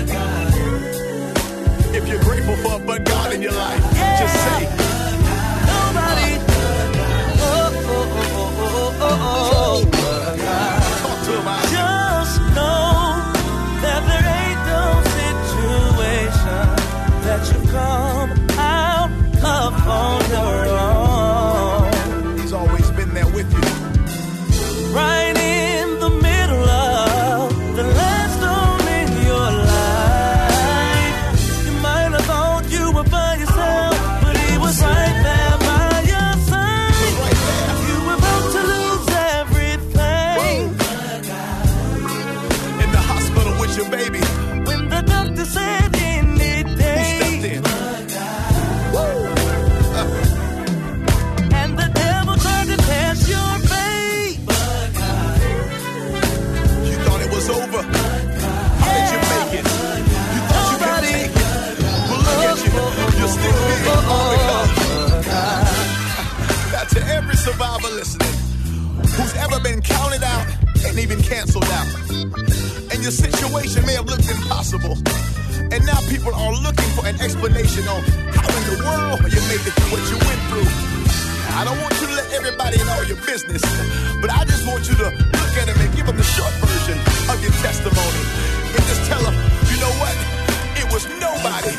If you're grateful for a but God in your life, just say nobody. Talk to him, Isaac. Just know that there ain't no situation that you come out of on your own. He's always been there with you. Right in the middle of the last stone in your life. You might have thought you were by yourself, but He was right there by your side. You were about to lose everything. In the hospital with your baby. When the doctor said any day. Who stepped in? And the devil tried to test your faith. You thought it was over. How did you make it? You thought you could take it. But look at you. You're still here. All because. Now to every survivor listening who's ever been counted out and even canceled out. And your situation may have looked impossible. And now people are looking for an explanation on how in the world you made it through what you went through. I don't want you to let everybody know your business, but I just want you to look at them and give them the short version of your testimony. And just tell them, you know what? It was nobody.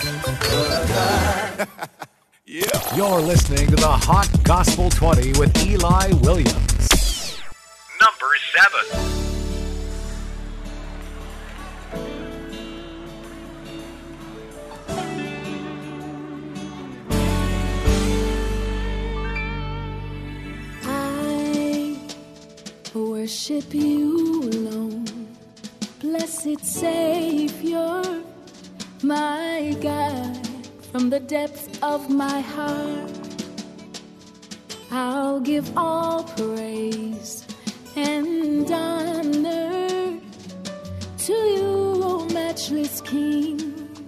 Yeah. You're listening to the Hot Gospel 20 with Eli Williams. Number 7. worship you alone, blessed Savior, my God, from the depths of my heart. I'll give all praise and honor to you, O matchless King.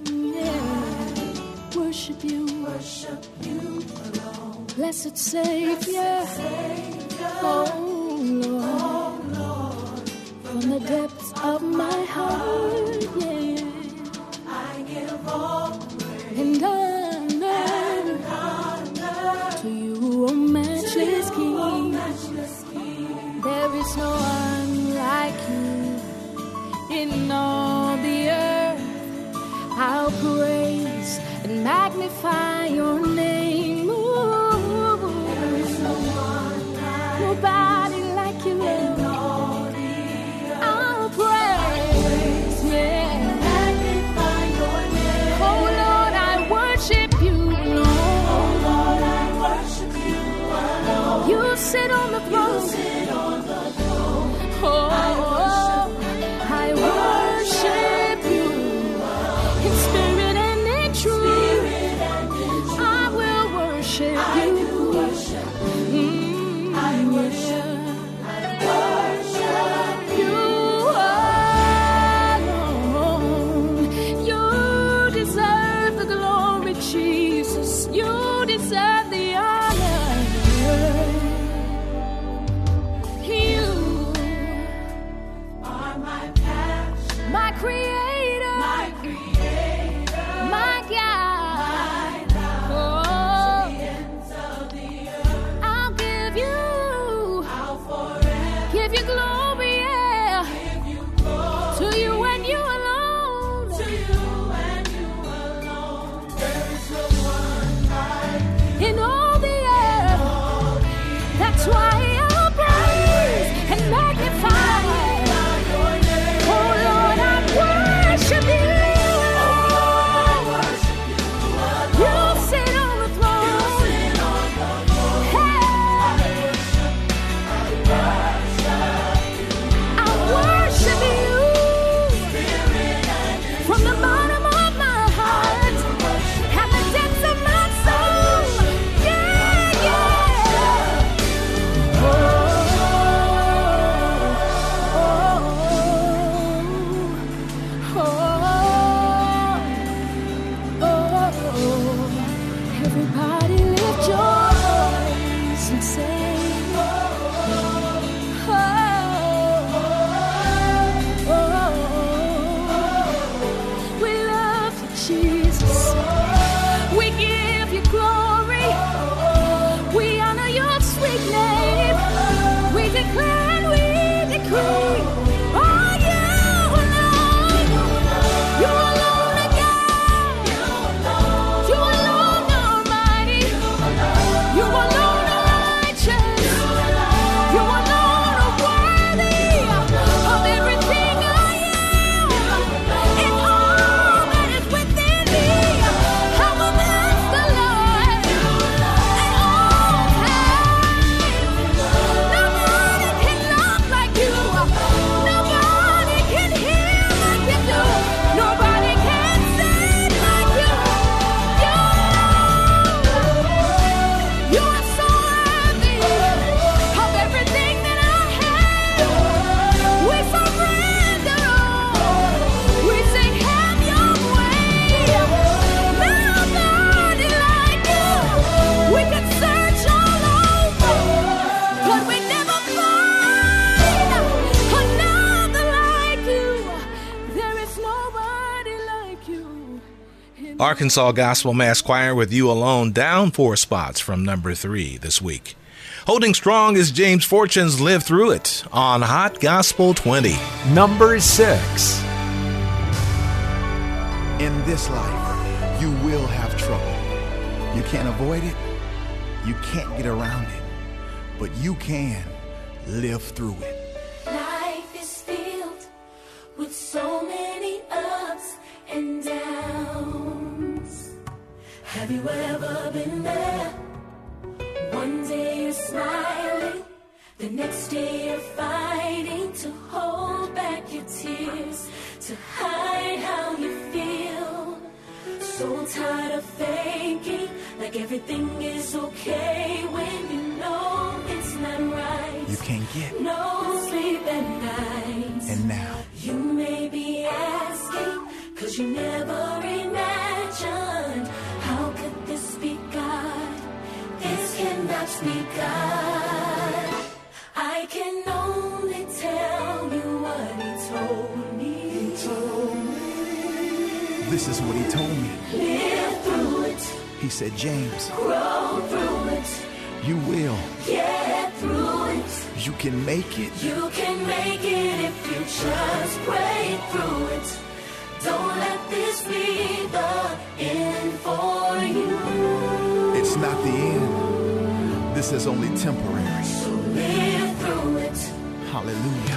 Yeah. Worship you alone, blessed Savior, oh Lord, from the depths of my heart, yeah, I give all praise and honor to you, O matchless King. There is no one like you in all the earth. I'll praise and magnify your name. Ooh, there is no one like nobody like you in all the earth. I'll praise, yeah, magnify your name. Oh Lord, I worship you, Lord. Oh Lord, I worship you, Lord. You sit on the throne. You sit on the throne. Oh, I worship you in spirit and in truth. I will worship you. I worship you alone. You deserve the glory, Jesus. You deserve the honor. You are my passion, my creator, my God. Oh, to the ends of the earth. I'll give you, I'll forever give you glory, yeah. Give you glory. To you and you alone. To you and you alone. There is no one like you in all the earth. That's why I'll praise and magnify your name. Oh Lord, I worship you. You sit on the throne. Hey, I worship you from the bottom of my heart and the depths of my soul. Yeah, yeah. Everybody lift your voice and say, we love you, Jesus. We give you glory. We honor your sweet name. We declare and we decree. Oh, you alone. You alone are God. You alone are almighty. You alone are righteous. You alone are worthy of everything I am and all that is within me. I will bless the Lord at all times. Nobody can love like you. Nobody can heal like you do. Nobody can save like you. You are so worthy of everything that I have. We surrender all. We say, have your way. Nobody like you. We can search all over, but we never find another like you. There is nobody like you. Arkansas Gospel Mass Choir with You Alone, down 4 spots from number 3 this week. Holding strong is James Fortune's Live Through It on Hot Gospel 20. Number 6. In this life, you will have trouble. You can't avoid it. You can't get around it. But you can live through it. Life is filled with so many ups and downs. Have you ever been there? One day you're smiling, The next day you're fighting to hold back your tears, to hide how you feel. So tired of faking like everything is okay when you know it's not right. You can't get no sleep at night. And now You may be asking, cause you never imagined, how could this be God? This cannot be God. I can only tell you what he told me. this is what he told me. Live through it. He said, James, Grow through it. you will. Get through it. You can make it. You can make it if you just pray through it. Don't let this be the end for you. It's not the end. This is only temporary. So live through it. Hallelujah.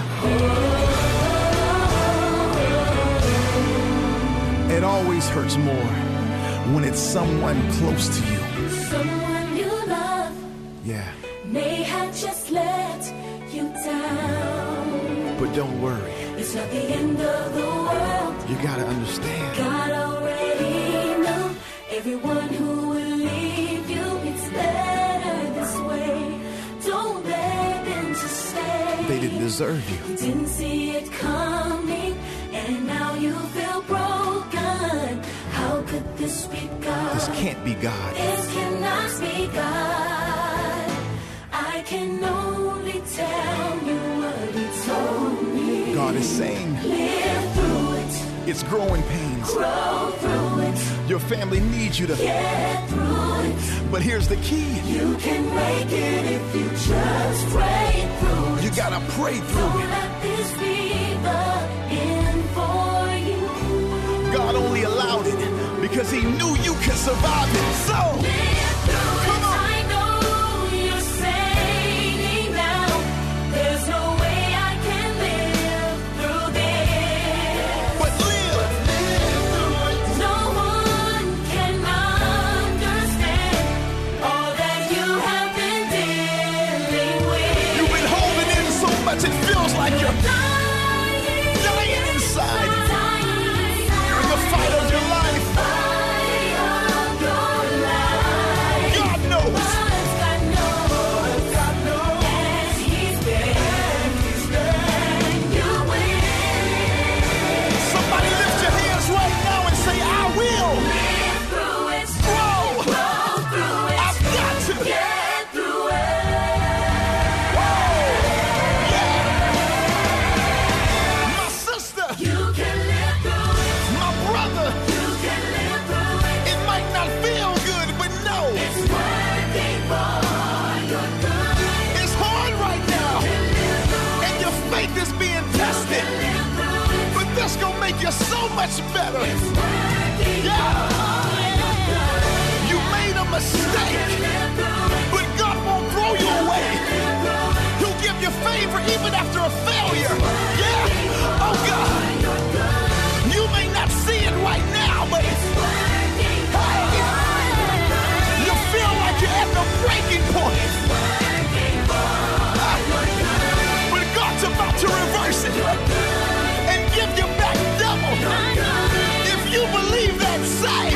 It always hurts more when it's someone close to you. Someone you love Yeah, may have just let you down. but don't worry. It's not the end of the world. You gotta understand. God already knew everyone who will leave you. It's better this way. Don't beg them to stay. They didn't deserve you. You didn't see it coming, and now you feel broken. How could this be God? This can't be God. This cannot be God. I can only tell you what he told me. God is saying, Live through it. it's growing pains. Grow through it. Your family needs you to. Get through it. But here's the key. You can make it if you just pray through it. You gotta pray through Don't it. let this be the end for you. God only allowed it because he knew you could survive it. So, Live through come it. on. I know you're saying now, there's no way I can live through this. But live. No one can understand all that you have been dealing with. You've been holding in so much it feels like you're dying inside. You're in the fight of your life. God knows. Somebody lift your hands right now and say, I will. Grow. I've got to. My sister. My brother. It might not feel good, but know it's hard right now. And your faith is being tested. But this gonna make you so much better. Yeah. You made a mistake, but God won't throw you away. He'll give you favor even after a failure. Yeah. Oh God. You may not see it right now, but it's working. You feel like you're at the breaking point. But God's about to reverse it and give you back double. If you believe that, say,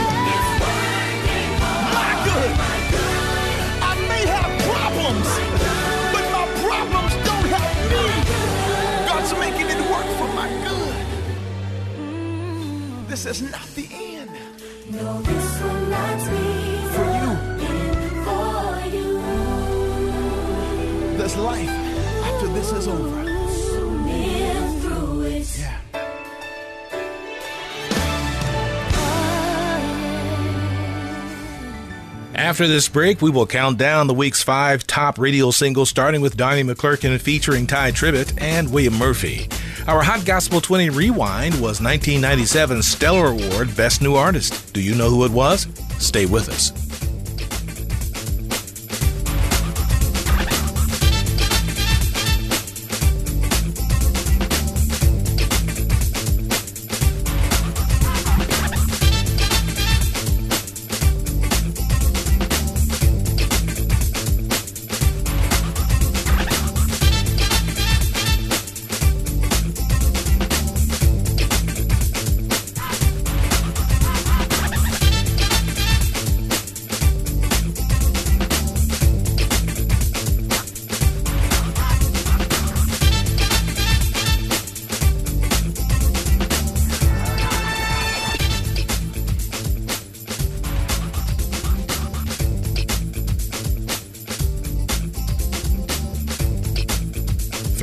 my good. I may have problems, but my problems don't have me. God's making it work for my good. This is not the end. No, this will not be For you, for you. there's life after this is over. So live through it. Yeah. After this break, we will count down the week's 5 top radio singles, starting with Donnie McClurkin featuring Ty Tribbett and William Murphy. Our Hot Gospel 20 Rewind was 1997's Stellar Award Best New Artist. Do you know who it was? Stay with us.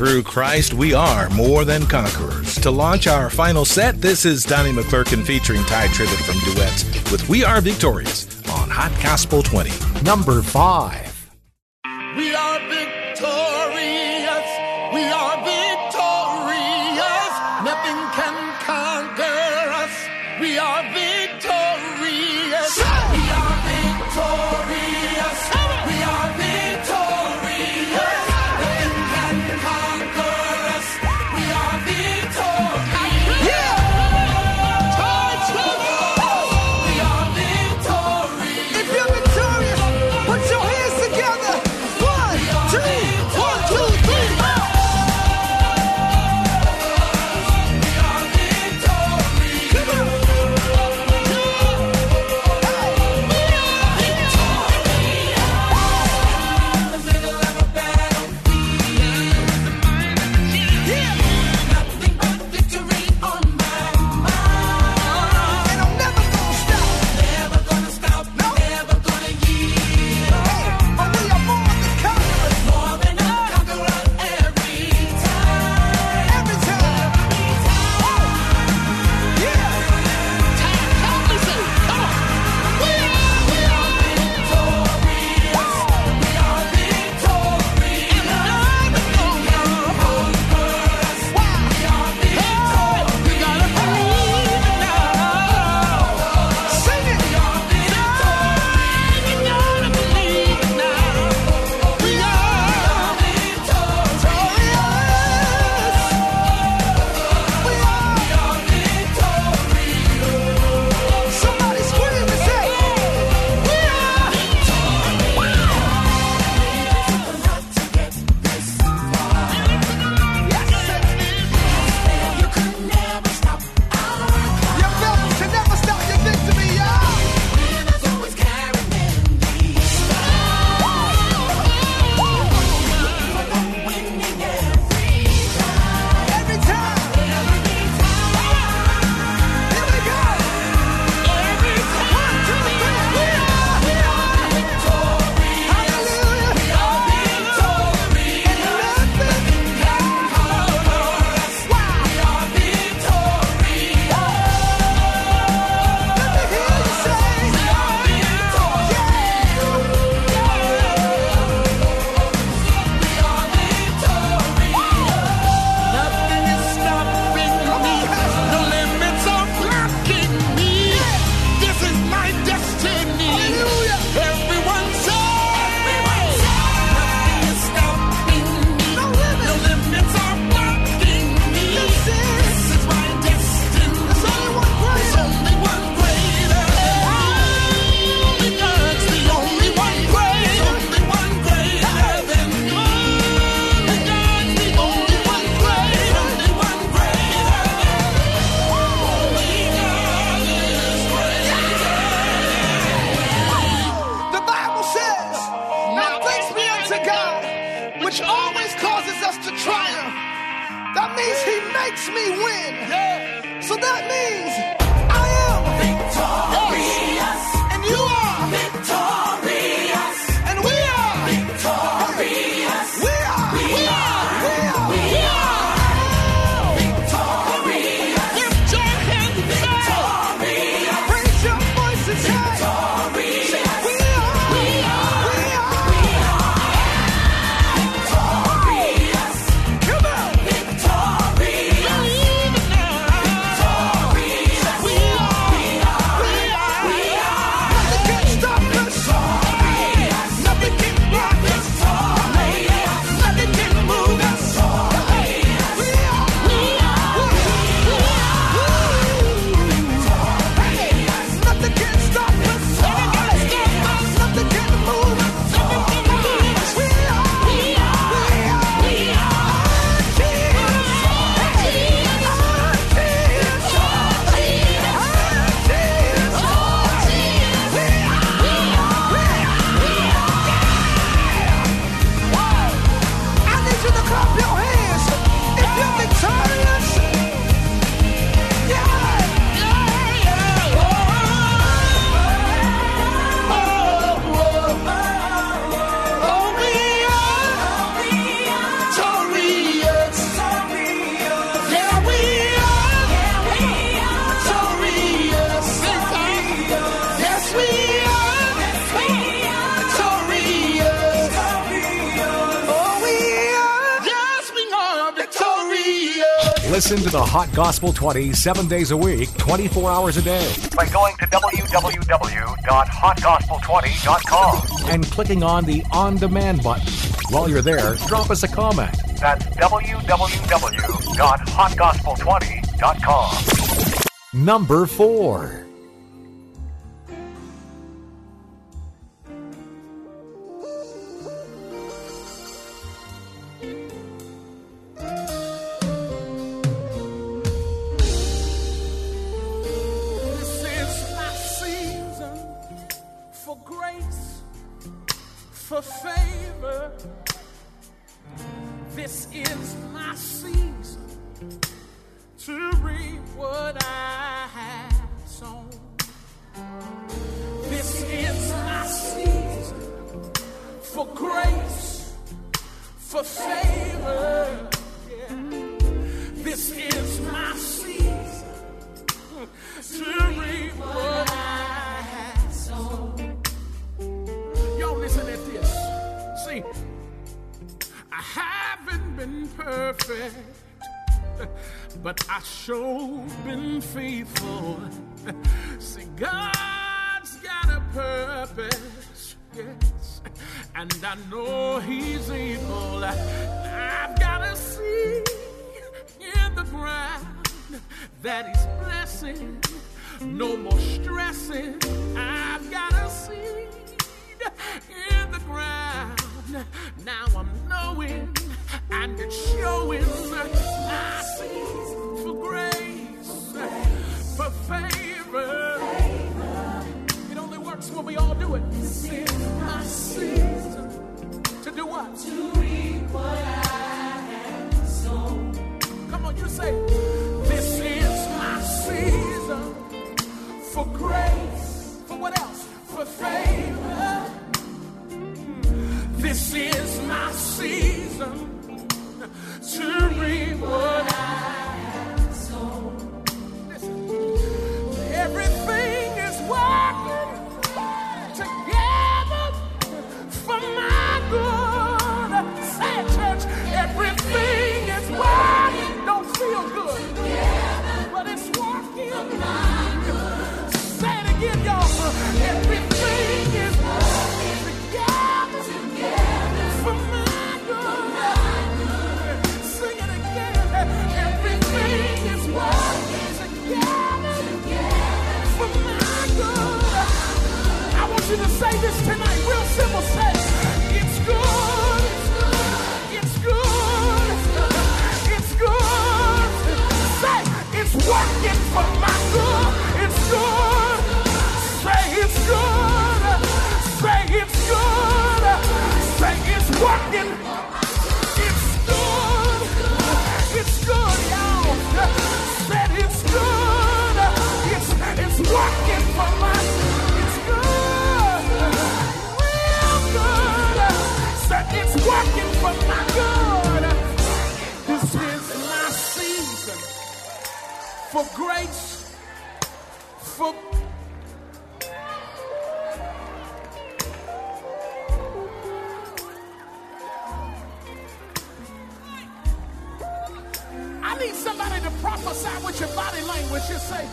through Christ, we are more than conquerors. To launch our final set, this is Donnie McClurkin featuring Ty Tribbett from Duets with We Are Victorious on Hot Gospel 20. Number 5. We are victorious. We are victorious. Nothing can conquer us. We are victorious. We are victorious. We are victorious. Nothing can conquer us. We are victorious. Yeah. We are victorious. If you're victorious, put your hands together. 1, 2, 1, 2, 3. We are victorious. Come on. Listen to the Hot Gospel 20 7 days a week, 24 hours a day. By going to www.hotgospel20.com and clicking on the On Demand button. While you're there, drop us a comment. That's www.hotgospel20.com. Number 4. For favor, this is my season to reap what I have sown. This is my season for grace, for favor. Yeah. This is my season to reap what I have sown. Y'all listen at this. See, I haven't been perfect, but I sure been faithful. See, God's got a purpose, yes, and I know He's able. I've got a seed in the ground that He's blessing. No more stressing. I've got a seed in the ground. Now I'm knowing and it's showing my season for grace, for favor. It only works when we all do it. This is my season to do what? To reap what I have sown. Come on, you say, this is my season for grace. For what else? For favor. This is my season to reap what I have sown. Listen, everything is working together for my good. Say it, church. Everything is working. Don't feel good, but it's working for my good. Say it again, y'all. Everything is working together for my good. Sing it again. Everything is working together for my good. I want you to say this tonight, real simple. Say, it's good. It's good. It's good. Say, it's working for my good. It's good. Say, it's good. Say, it's good. Say, it's working. It's good. It's good, y'all. Said it's good. It's working for my. It's good. Real good. Said it's working for my good. This is my season for grace, for. I need somebody to prophesy with your body language. Just say,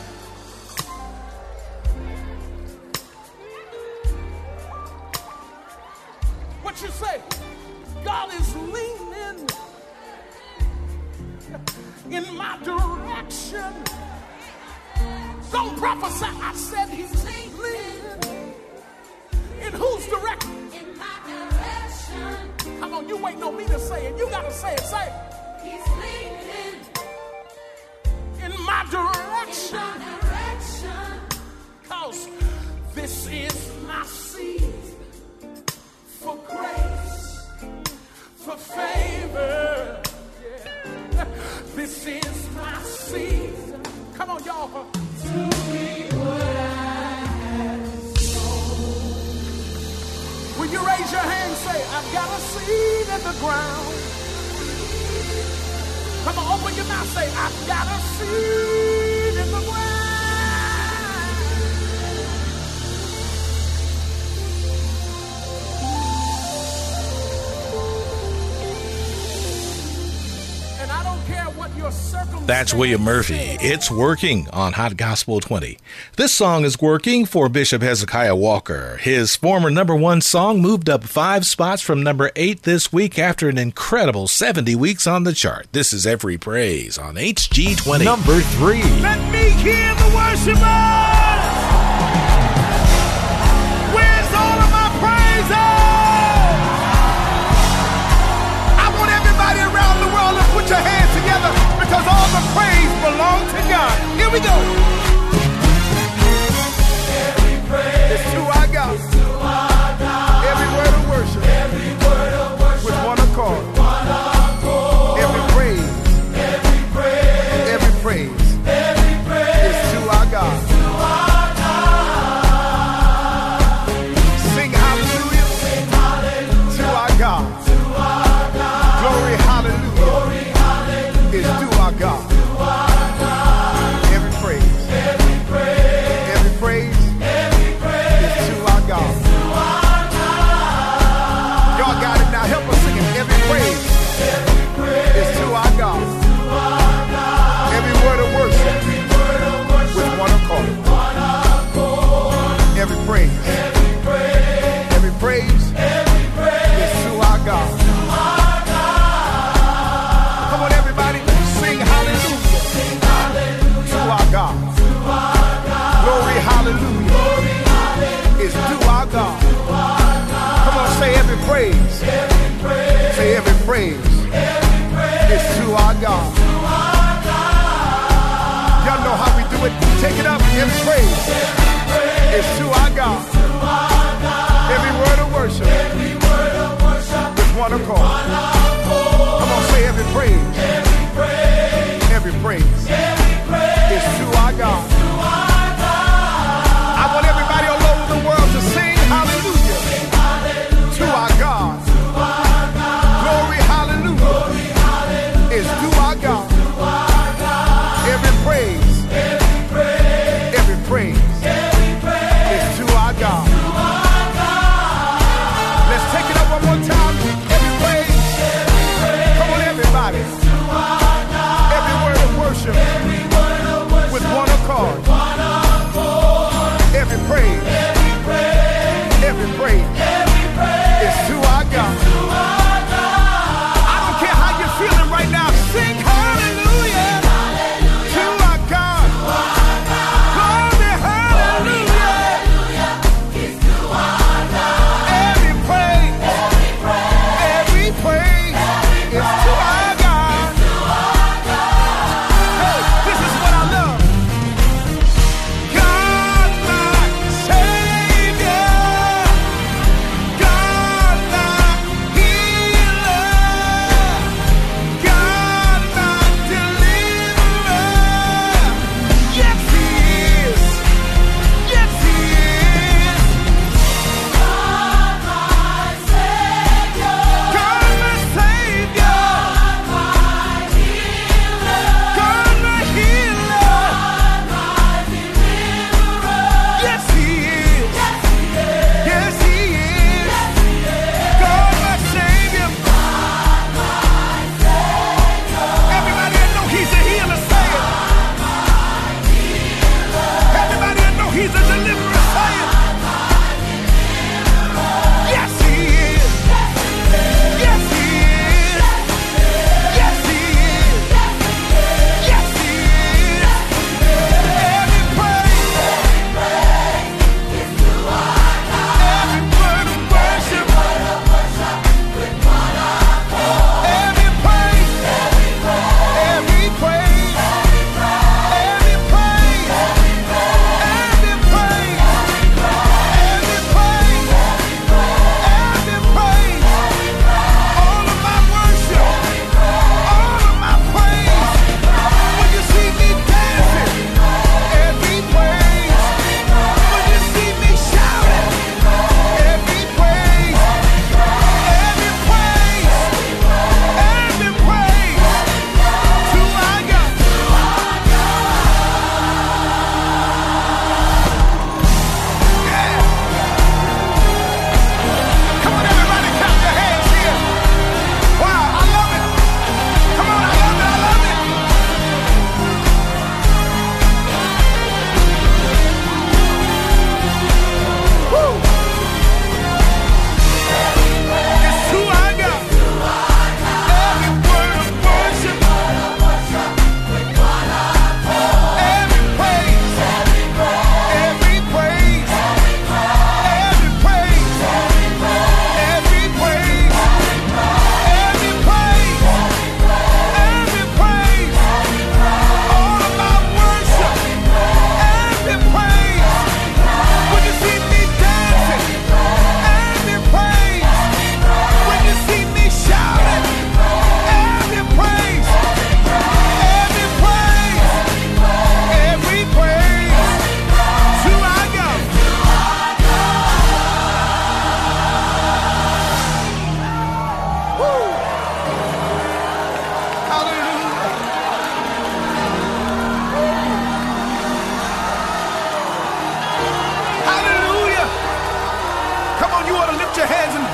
what you say? God is leaning in my direction. Don't prophesy. I said He's leaning. In whose direction? In my direction. Come on, you waiting on me to say it. You gotta say it. Say it. He's leaning in my direction. Cause this is my season for grace, for favor. Yeah. This is my season. Come on, y'all. To be what I have sown. Will you raise your hand and say, I've got a seed in the ground. Come on, open your mouth, say, I've got a seed in the ground. And I don't care what your That's William Murphy. It's working on Hot Gospel 20. This song is working for Bishop Hezekiah Walker. His former number one song moved up 5 spots from number 8 this week after an incredible 70 weeks on the chart. This is Every Praise on HG20. Number 3. Let me hear the worshipers. Where's all of my praises? I want everybody around the world to put your hands together because all the praise belongs to God. Here we go. Every praise is to our God. Every word of worship. With one accord. Every praise. Every praise. Is to our God. Sing hallelujah. To our God. Glory hallelujah. Is to our God. Every praise. Every praise. Is to our God. Y'all got it now. Help us sing it. Every praise is to our God. Every word of worship with one accord. Every praise. Every praise is to our God. Come on, everybody, sing hallelujah to our God. Glory hallelujah is to our God. Come on, say every praise. Say every praise is to our God. Y'all know how we do it. Take it up. Every praise is to our God. Every word of worship with one accord. Come on, say every praise. Every praise is to our God. I want everybody all over the world to sing hallelujah to our God. Glory hallelujah is to our God. Every praise is to our God. Let's take it up one more time. Every praise. Come on, everybody. Every word of worship with one accord.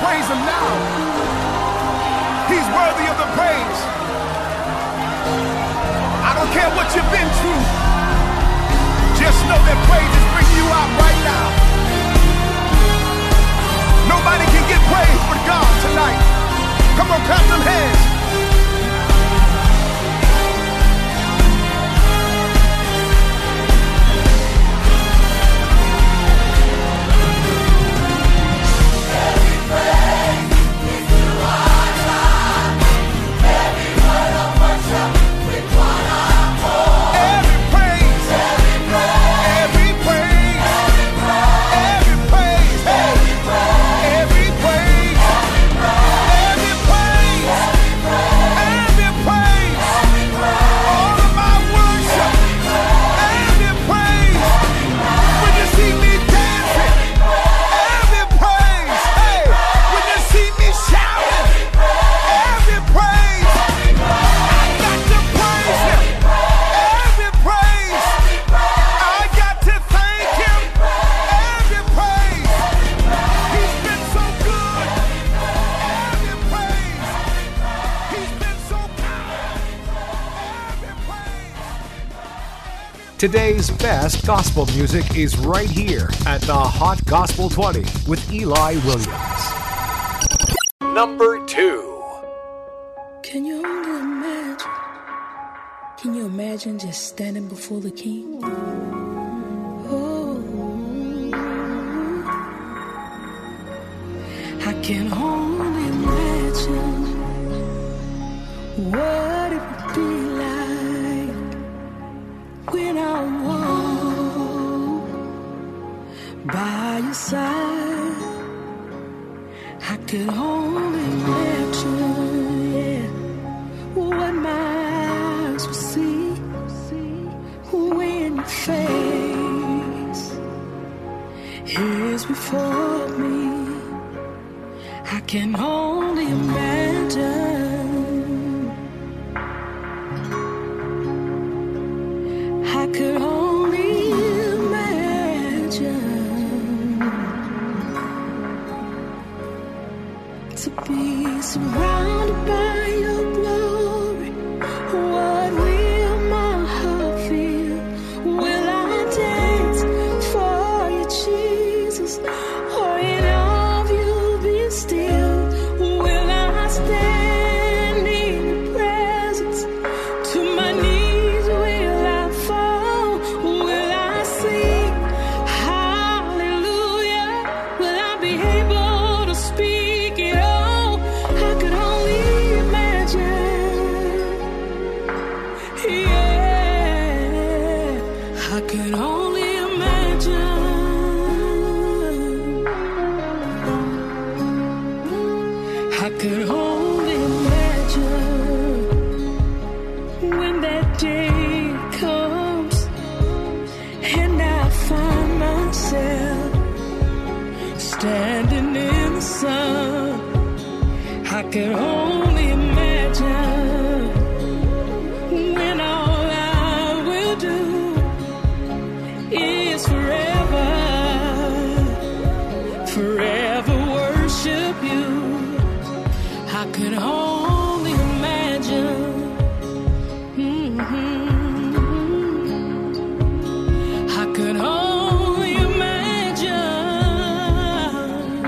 praise him now. He's worthy of the praise. I don't care what you've been through. Just know that praise is bringing you out right now. Nobody can get praise but God tonight. Come on, clap them hands. Today's best gospel music is right here at the Hot Gospel 20 with Eli Williams. Number 2. Can you only imagine? Can you imagine just standing before the King? Oh, I can only imagine what it would be like when I walk by your side. I could only imagine, yeah, what my eyes will see when your face is before me. I can only imagine. I could only imagine to be surrounded by your glory. What will my heart feel? Will I dance for you, Jesus? Or in all of you be still? Will I stand in your presence? To my knees will I fall? Will I sing hallelujah? Will I be able to speak it all? I could only imagine. Yeah, I could only imagine. I could only imagine when that day comes and I find myself standing in the sun. I could only imagine when all I will do is forever worship you. I could only imagine. I could only imagine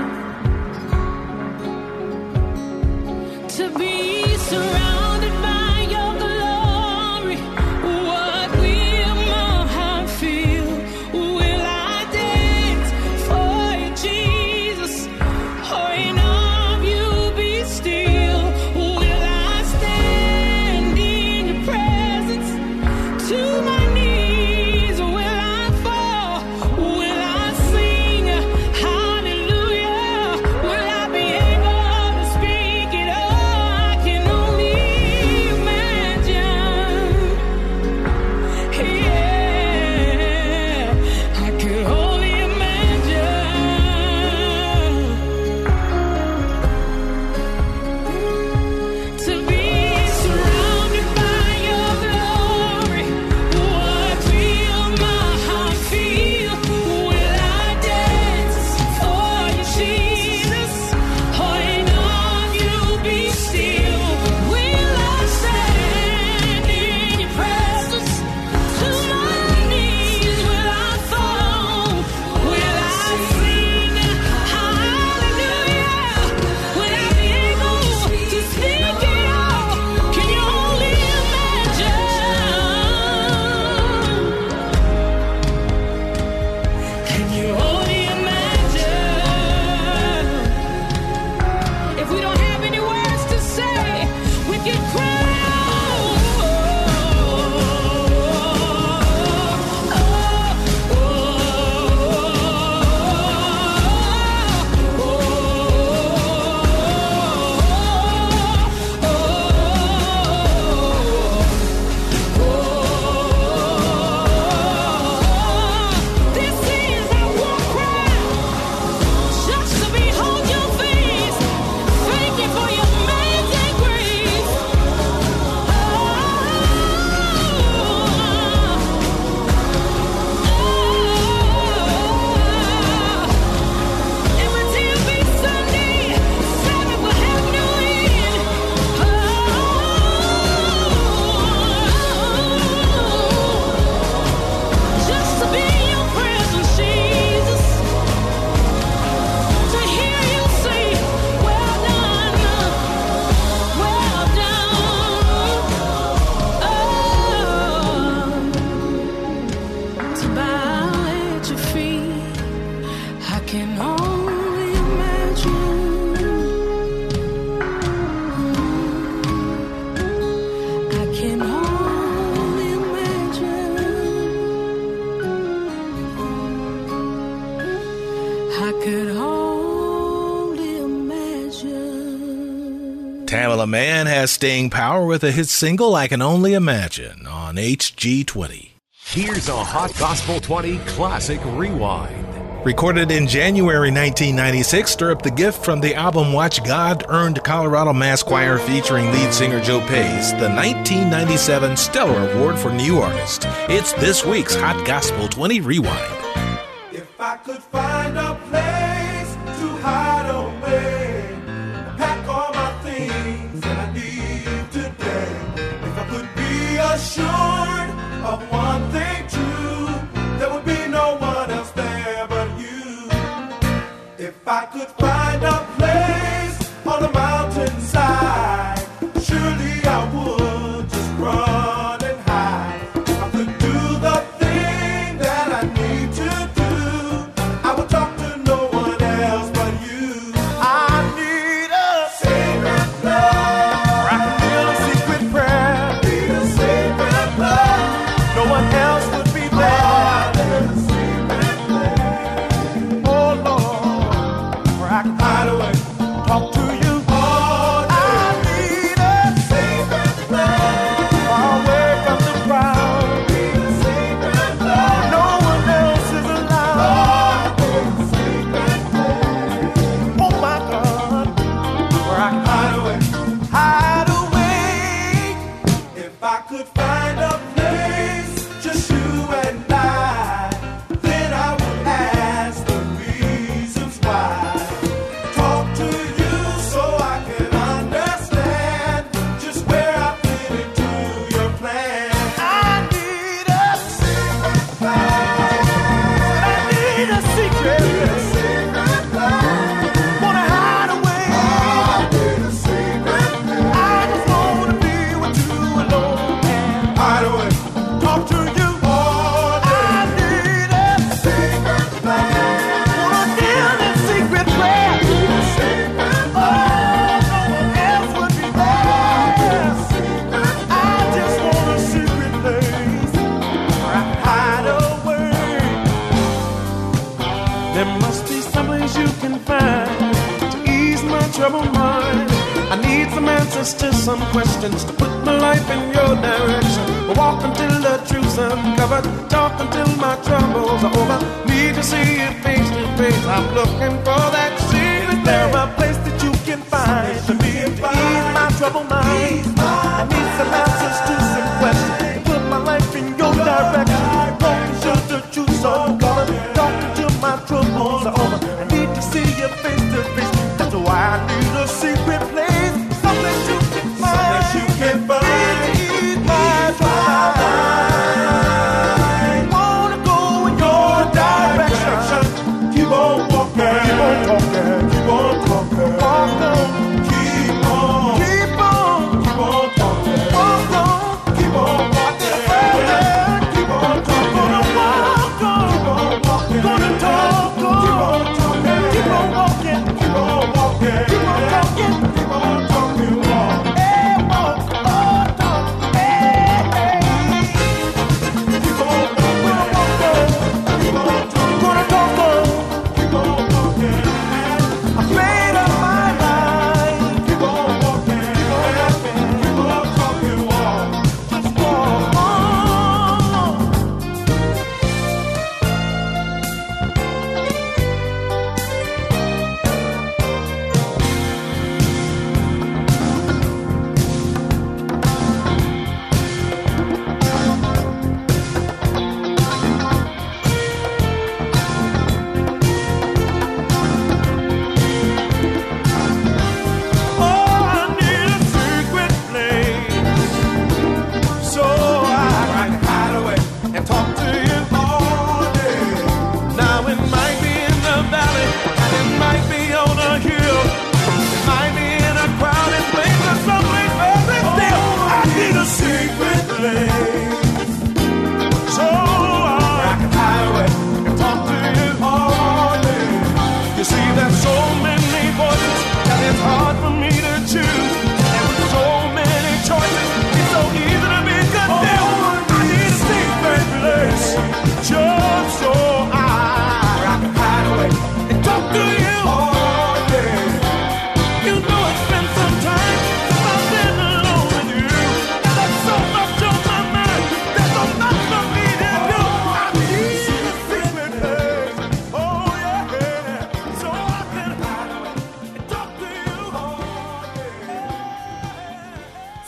to be surrounded by your glory. What will my heart feel? Will I I could only imagine. Tamela Mann has staying power with a hit single I Can Only Imagine on HG20. Here's a Hot Gospel 20 Classic Rewind. Recorded in January 1996, Stir Up the Gift from the album Watch God earned Colorado Mass Choir featuring lead singer Joe Pace the 1997 Stellar Award for New Artist. It's this week's Hot Gospel 20 Rewind. If I could find a place to hide away, pack all my things that I need today. If I could be assured of one thing true, there would be no one else there but you. If I could find a place on the mountainside, surely I would just run and hide. If I could do the thing that I need to do, I would talk to no one else but you. I need a secret place where I can feel a secret prayer. Need a secret place. No one else would be there. Oh Lord, where I can hide away, talk to you all day. I need a secret place far away from the crowd. Need a secret place. No one else is allowed. Need a secret place. Oh my God, where I can hide away, hide away. If I could find a place, just you and I, then I would ask the reasons why. Talk to you so I can understand just where I fit into your plan. I need a secret place. I need a secret place. Wanna hide away. I need a secret place. I just wanna be with you alone and hide away. Talk to you all day. I need a secret place. Wanna feel that secret prayer. Oh, no one else would be there. I just want a secret place where I hide away. There must be some place you can find to ease my troubled mind. I need some answers to some questions to put my life in your direction. Walk until the truth's uncovered. Talk until my troubles are over. Need to see you face to face. I'm looking for that secret. Is there a place that you can find to me to ease my troubled mind? I need some answers to some questions to put my life in your direction. Walk until the truth's uncovered. Talk until my troubles are over. I need to see you face to face. That's why I need a secret place. Someplace you can find. Someplace you can find. Ease my troubled mind. Wanna go in your direction. Keep on walking. Keep on talking. Keep on talking. Walk on. Keep on. Keep on. Keep on talking. Walk on. Keep on walking. Keep on talking. Gonna walk on. Keep on walking. Gonna talk on. Keep on talking.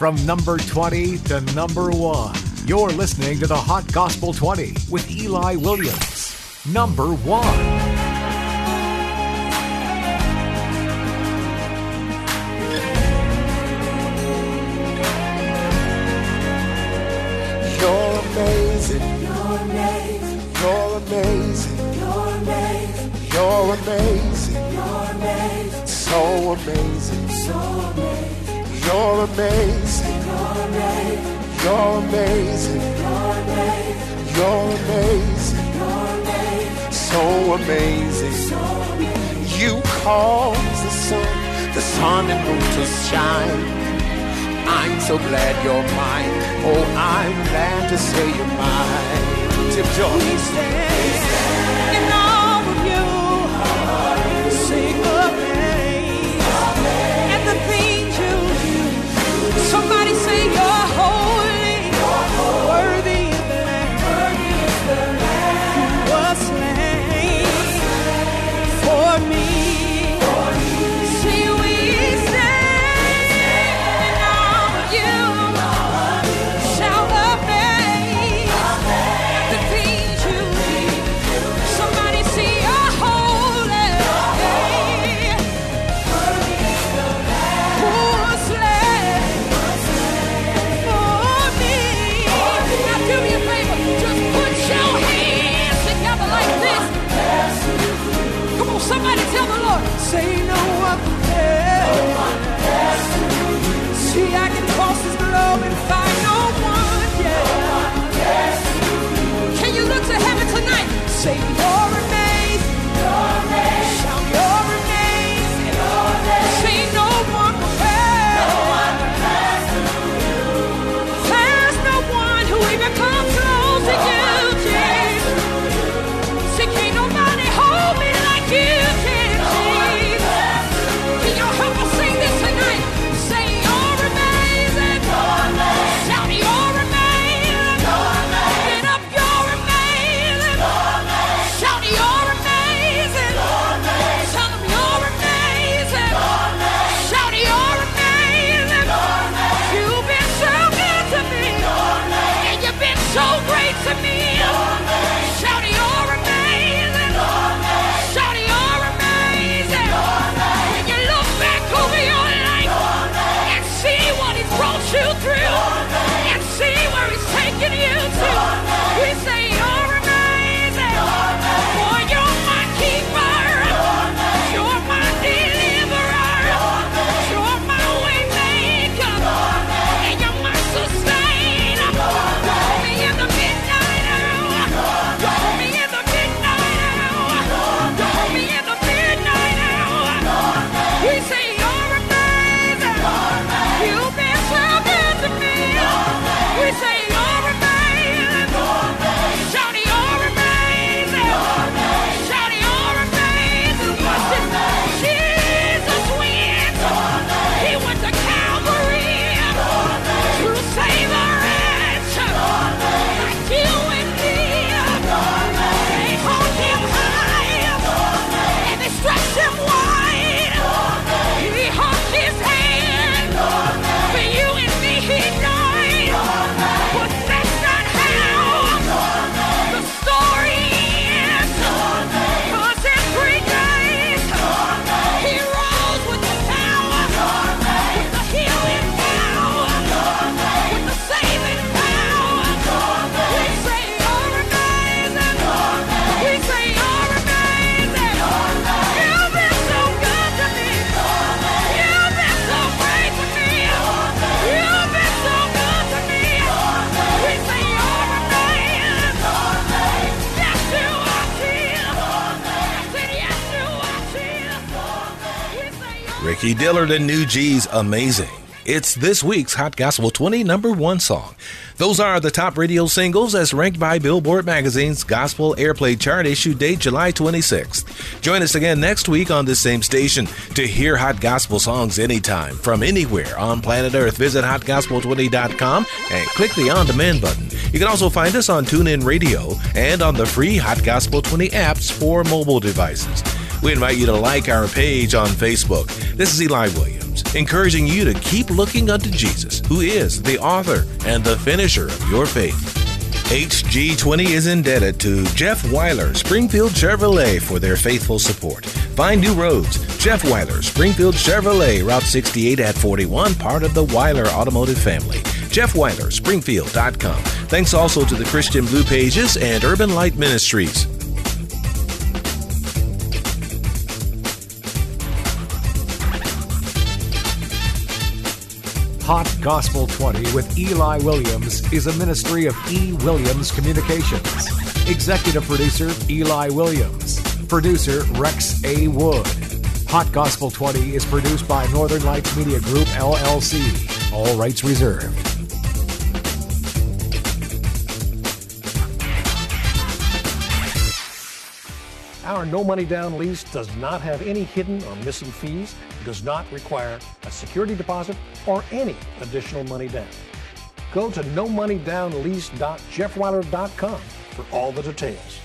From number 20 to number 1. You're listening to the Hot Gospel 20 with Eli Williams. Number 1. You're amazing. You're amazing. You're amazing. You're amazing. You're amazing. You're amazing. So amazing. So amazing. You're amazing. You're amazing. You're amazing. You're amazing. You're amazing. You're amazing. So amazing. So amazing. You cause the sun and moon to shine. I'm so glad you're mine. Oh, I'm glad to say you're mine. Tip Jones. We stand in awe of you. Sing amazing. And the things you do. Somebody say you're holy. Worthy is the Lamb. Who was slain for me. See, we stand in awe of you. Shout amaze at the things you do. Somebody say you're holy. Who was slain for me. Now do me a favor, just put your hands together like this. Come on, somebody tell the Lord, say no one compares. See, I can cross this globe and find no one, yeah. Can you look to heaven tonight? Say you're amazing. Shout you're amazing. Say no one compares. There's no one who even comes close to you, Jesus. See, can't nobody hold me like you can, Jesus. Can you help us sing this tonight? Say you're amazing. Shout you're amazing. Get up, you're amazing. Shout you're amazing. Tell them you're amazing. Shout you're amazing. You've been so good to me. And you've been so great to me. Shout you're amazing. Shout you're amazing. When you look back over your life and see what he's brought you through and see where he's taken you to, we say you're amazing. Boy, you're my keeper. You're my deliverer. You're my way maker. And you're my sustainer. Call me in the midnight hour. Call me in the midnight hour. Call me in the midnight hour. We say you're amazing. You've been so good to me. We say you're amazing. Shout you're amazing. Shout you're amazing. What's this? Jesus wins. He went to Calvary to save a wretch like you and me. They hold him high and they stretch him wide. He holds his hand for you and me. He died, but that's not how the story ends. 'Cause in 3 days he rose with the power, with the healing power, with the saving power. We say you're amazing. We say you're amazing. You've been so good to me. You've been so great to me. You've been so good to me. We say you're amazing. Yes, you are, Jesus. I said yes, you are, Jesus. We say you're Ricky Dillard and New G's Amazing. It's this week's Hot Gospel 20 number 1 song. Those are the top radio singles as ranked by Billboard Magazine's Gospel Airplay Chart, issue date July 26th. Join us again next week on this same station to hear Hot Gospel songs anytime, from anywhere on planet Earth. Visit hotgospel20.com and click the on-demand button. You can also find us on TuneIn Radio and on the free Hot Gospel 20 apps for mobile devices. We invite you to like our page on Facebook. This is Eli Williams. encouraging you to keep looking unto Jesus, who is the author and the finisher of your faith. HG20 is indebted to Jeff Weiler, Springfield Chevrolet, for their faithful support. Find new roads. Jeff Weiler, Springfield Chevrolet, Route 68 at 41, part of the Weiler Automotive family. JeffWeiler, Springfield.com. Thanks also to the Christian Blue Pages and Urban Light Ministries. Hot Gospel 20 with Eli Williams is a ministry of E. Williams Communications. Executive producer Eli Williams. Producer Rex A. Wood. Hot Gospel 20 is produced by Northern Lights Media Group, LLC. All rights reserved. Our no money down lease does not have any hidden or missing fees, does not require a security deposit or any additional money down. Go to nomoneydownlease.jeffweiler.com for all the details.